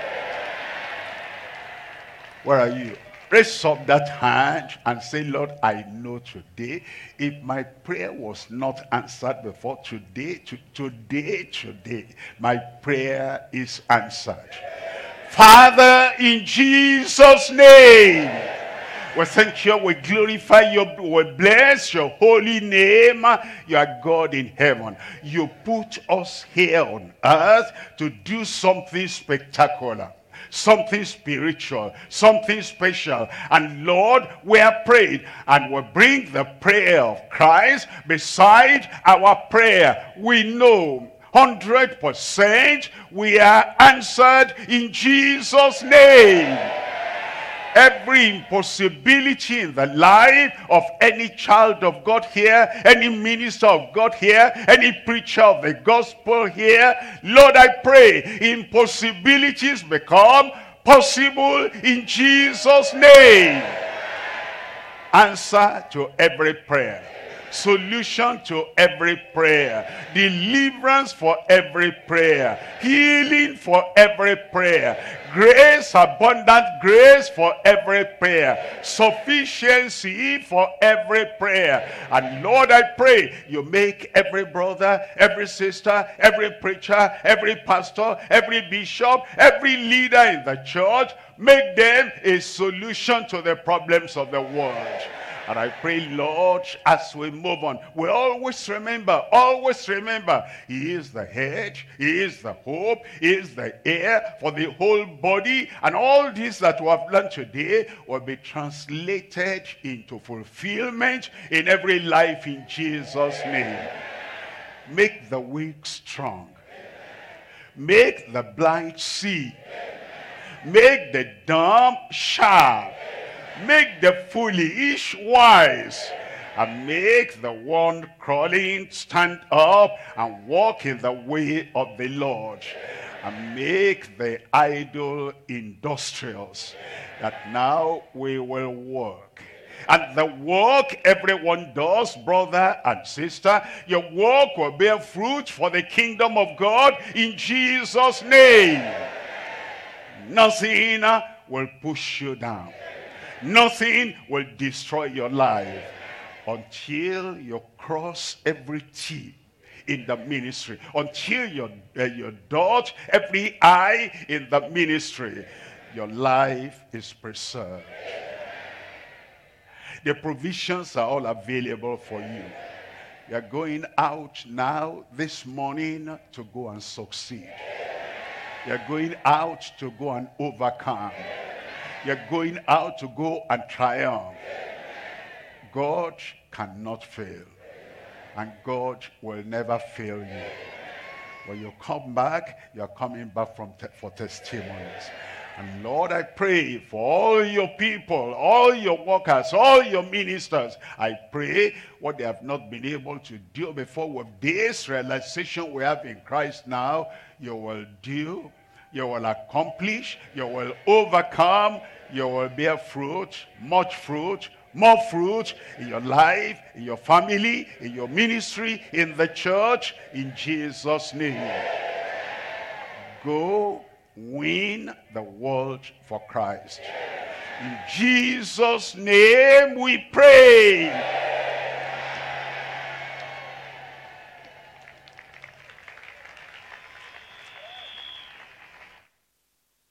Where are you? Raise up that hand and say, Lord, I know today, if my prayer was not answered before, today, to, today, today, my prayer is answered. Father, in Jesus' name, we thank you, we glorify you, we bless your holy name. You are God in heaven. You put us here on earth to do something spectacular, something spiritual, something special. And Lord, we have prayed, and we bring the prayer of Christ beside our prayer. We know one hundred percent we are answered in Jesus' name. Every impossibility in the life of any child of God here, any minister of God here, any preacher of the gospel here, Lord, I pray impossibilities become possible in Jesus' name. Answer to every prayer. Solution to every prayer. Deliverance for every prayer. Healing for every prayer. Grace, abundant grace for every prayer. Sufficiency for every prayer. And Lord, I pray you make every brother, every sister, every preacher, every pastor, every bishop, every leader in the church, make them a solution to the problems of the world. And I pray, Lord, as we move on, we always remember, always remember, he is the head, he is the hope, he is the heir for the whole body. And all this that we have learned today will be translated into fulfillment in every life in Jesus' name. Make the weak strong. Make the blind see. Make the dumb sharp. Make the foolish wise, and make the one crawling stand up and walk in the way of the Lord, and make the idle industrious, that now we will work. And the work everyone does, brother and sister, your work will bear fruit for the kingdom of God in Jesus' name. Nothing will push you down. Nothing will destroy your life until you cross every T in the ministry, until you, uh, you dot every I in the ministry. Your life is preserved. The provisions are all available for you. You are going out now this morning to go and succeed. You are going out to go and overcome. You're going out to go and triumph. God cannot fail. And God will never fail you. When you come back, you're coming back from te for testimonies. And Lord, I pray for all your people, all your workers, all your ministers. I pray what they have not been able to do before, with this realization we have in Christ now, you will do, you will accomplish, you will overcome, you will bear fruit, much fruit, more fruit in your life, in your family, in your ministry, in the church, in Jesus' name. Go win the world for Christ. In Jesus' name we pray.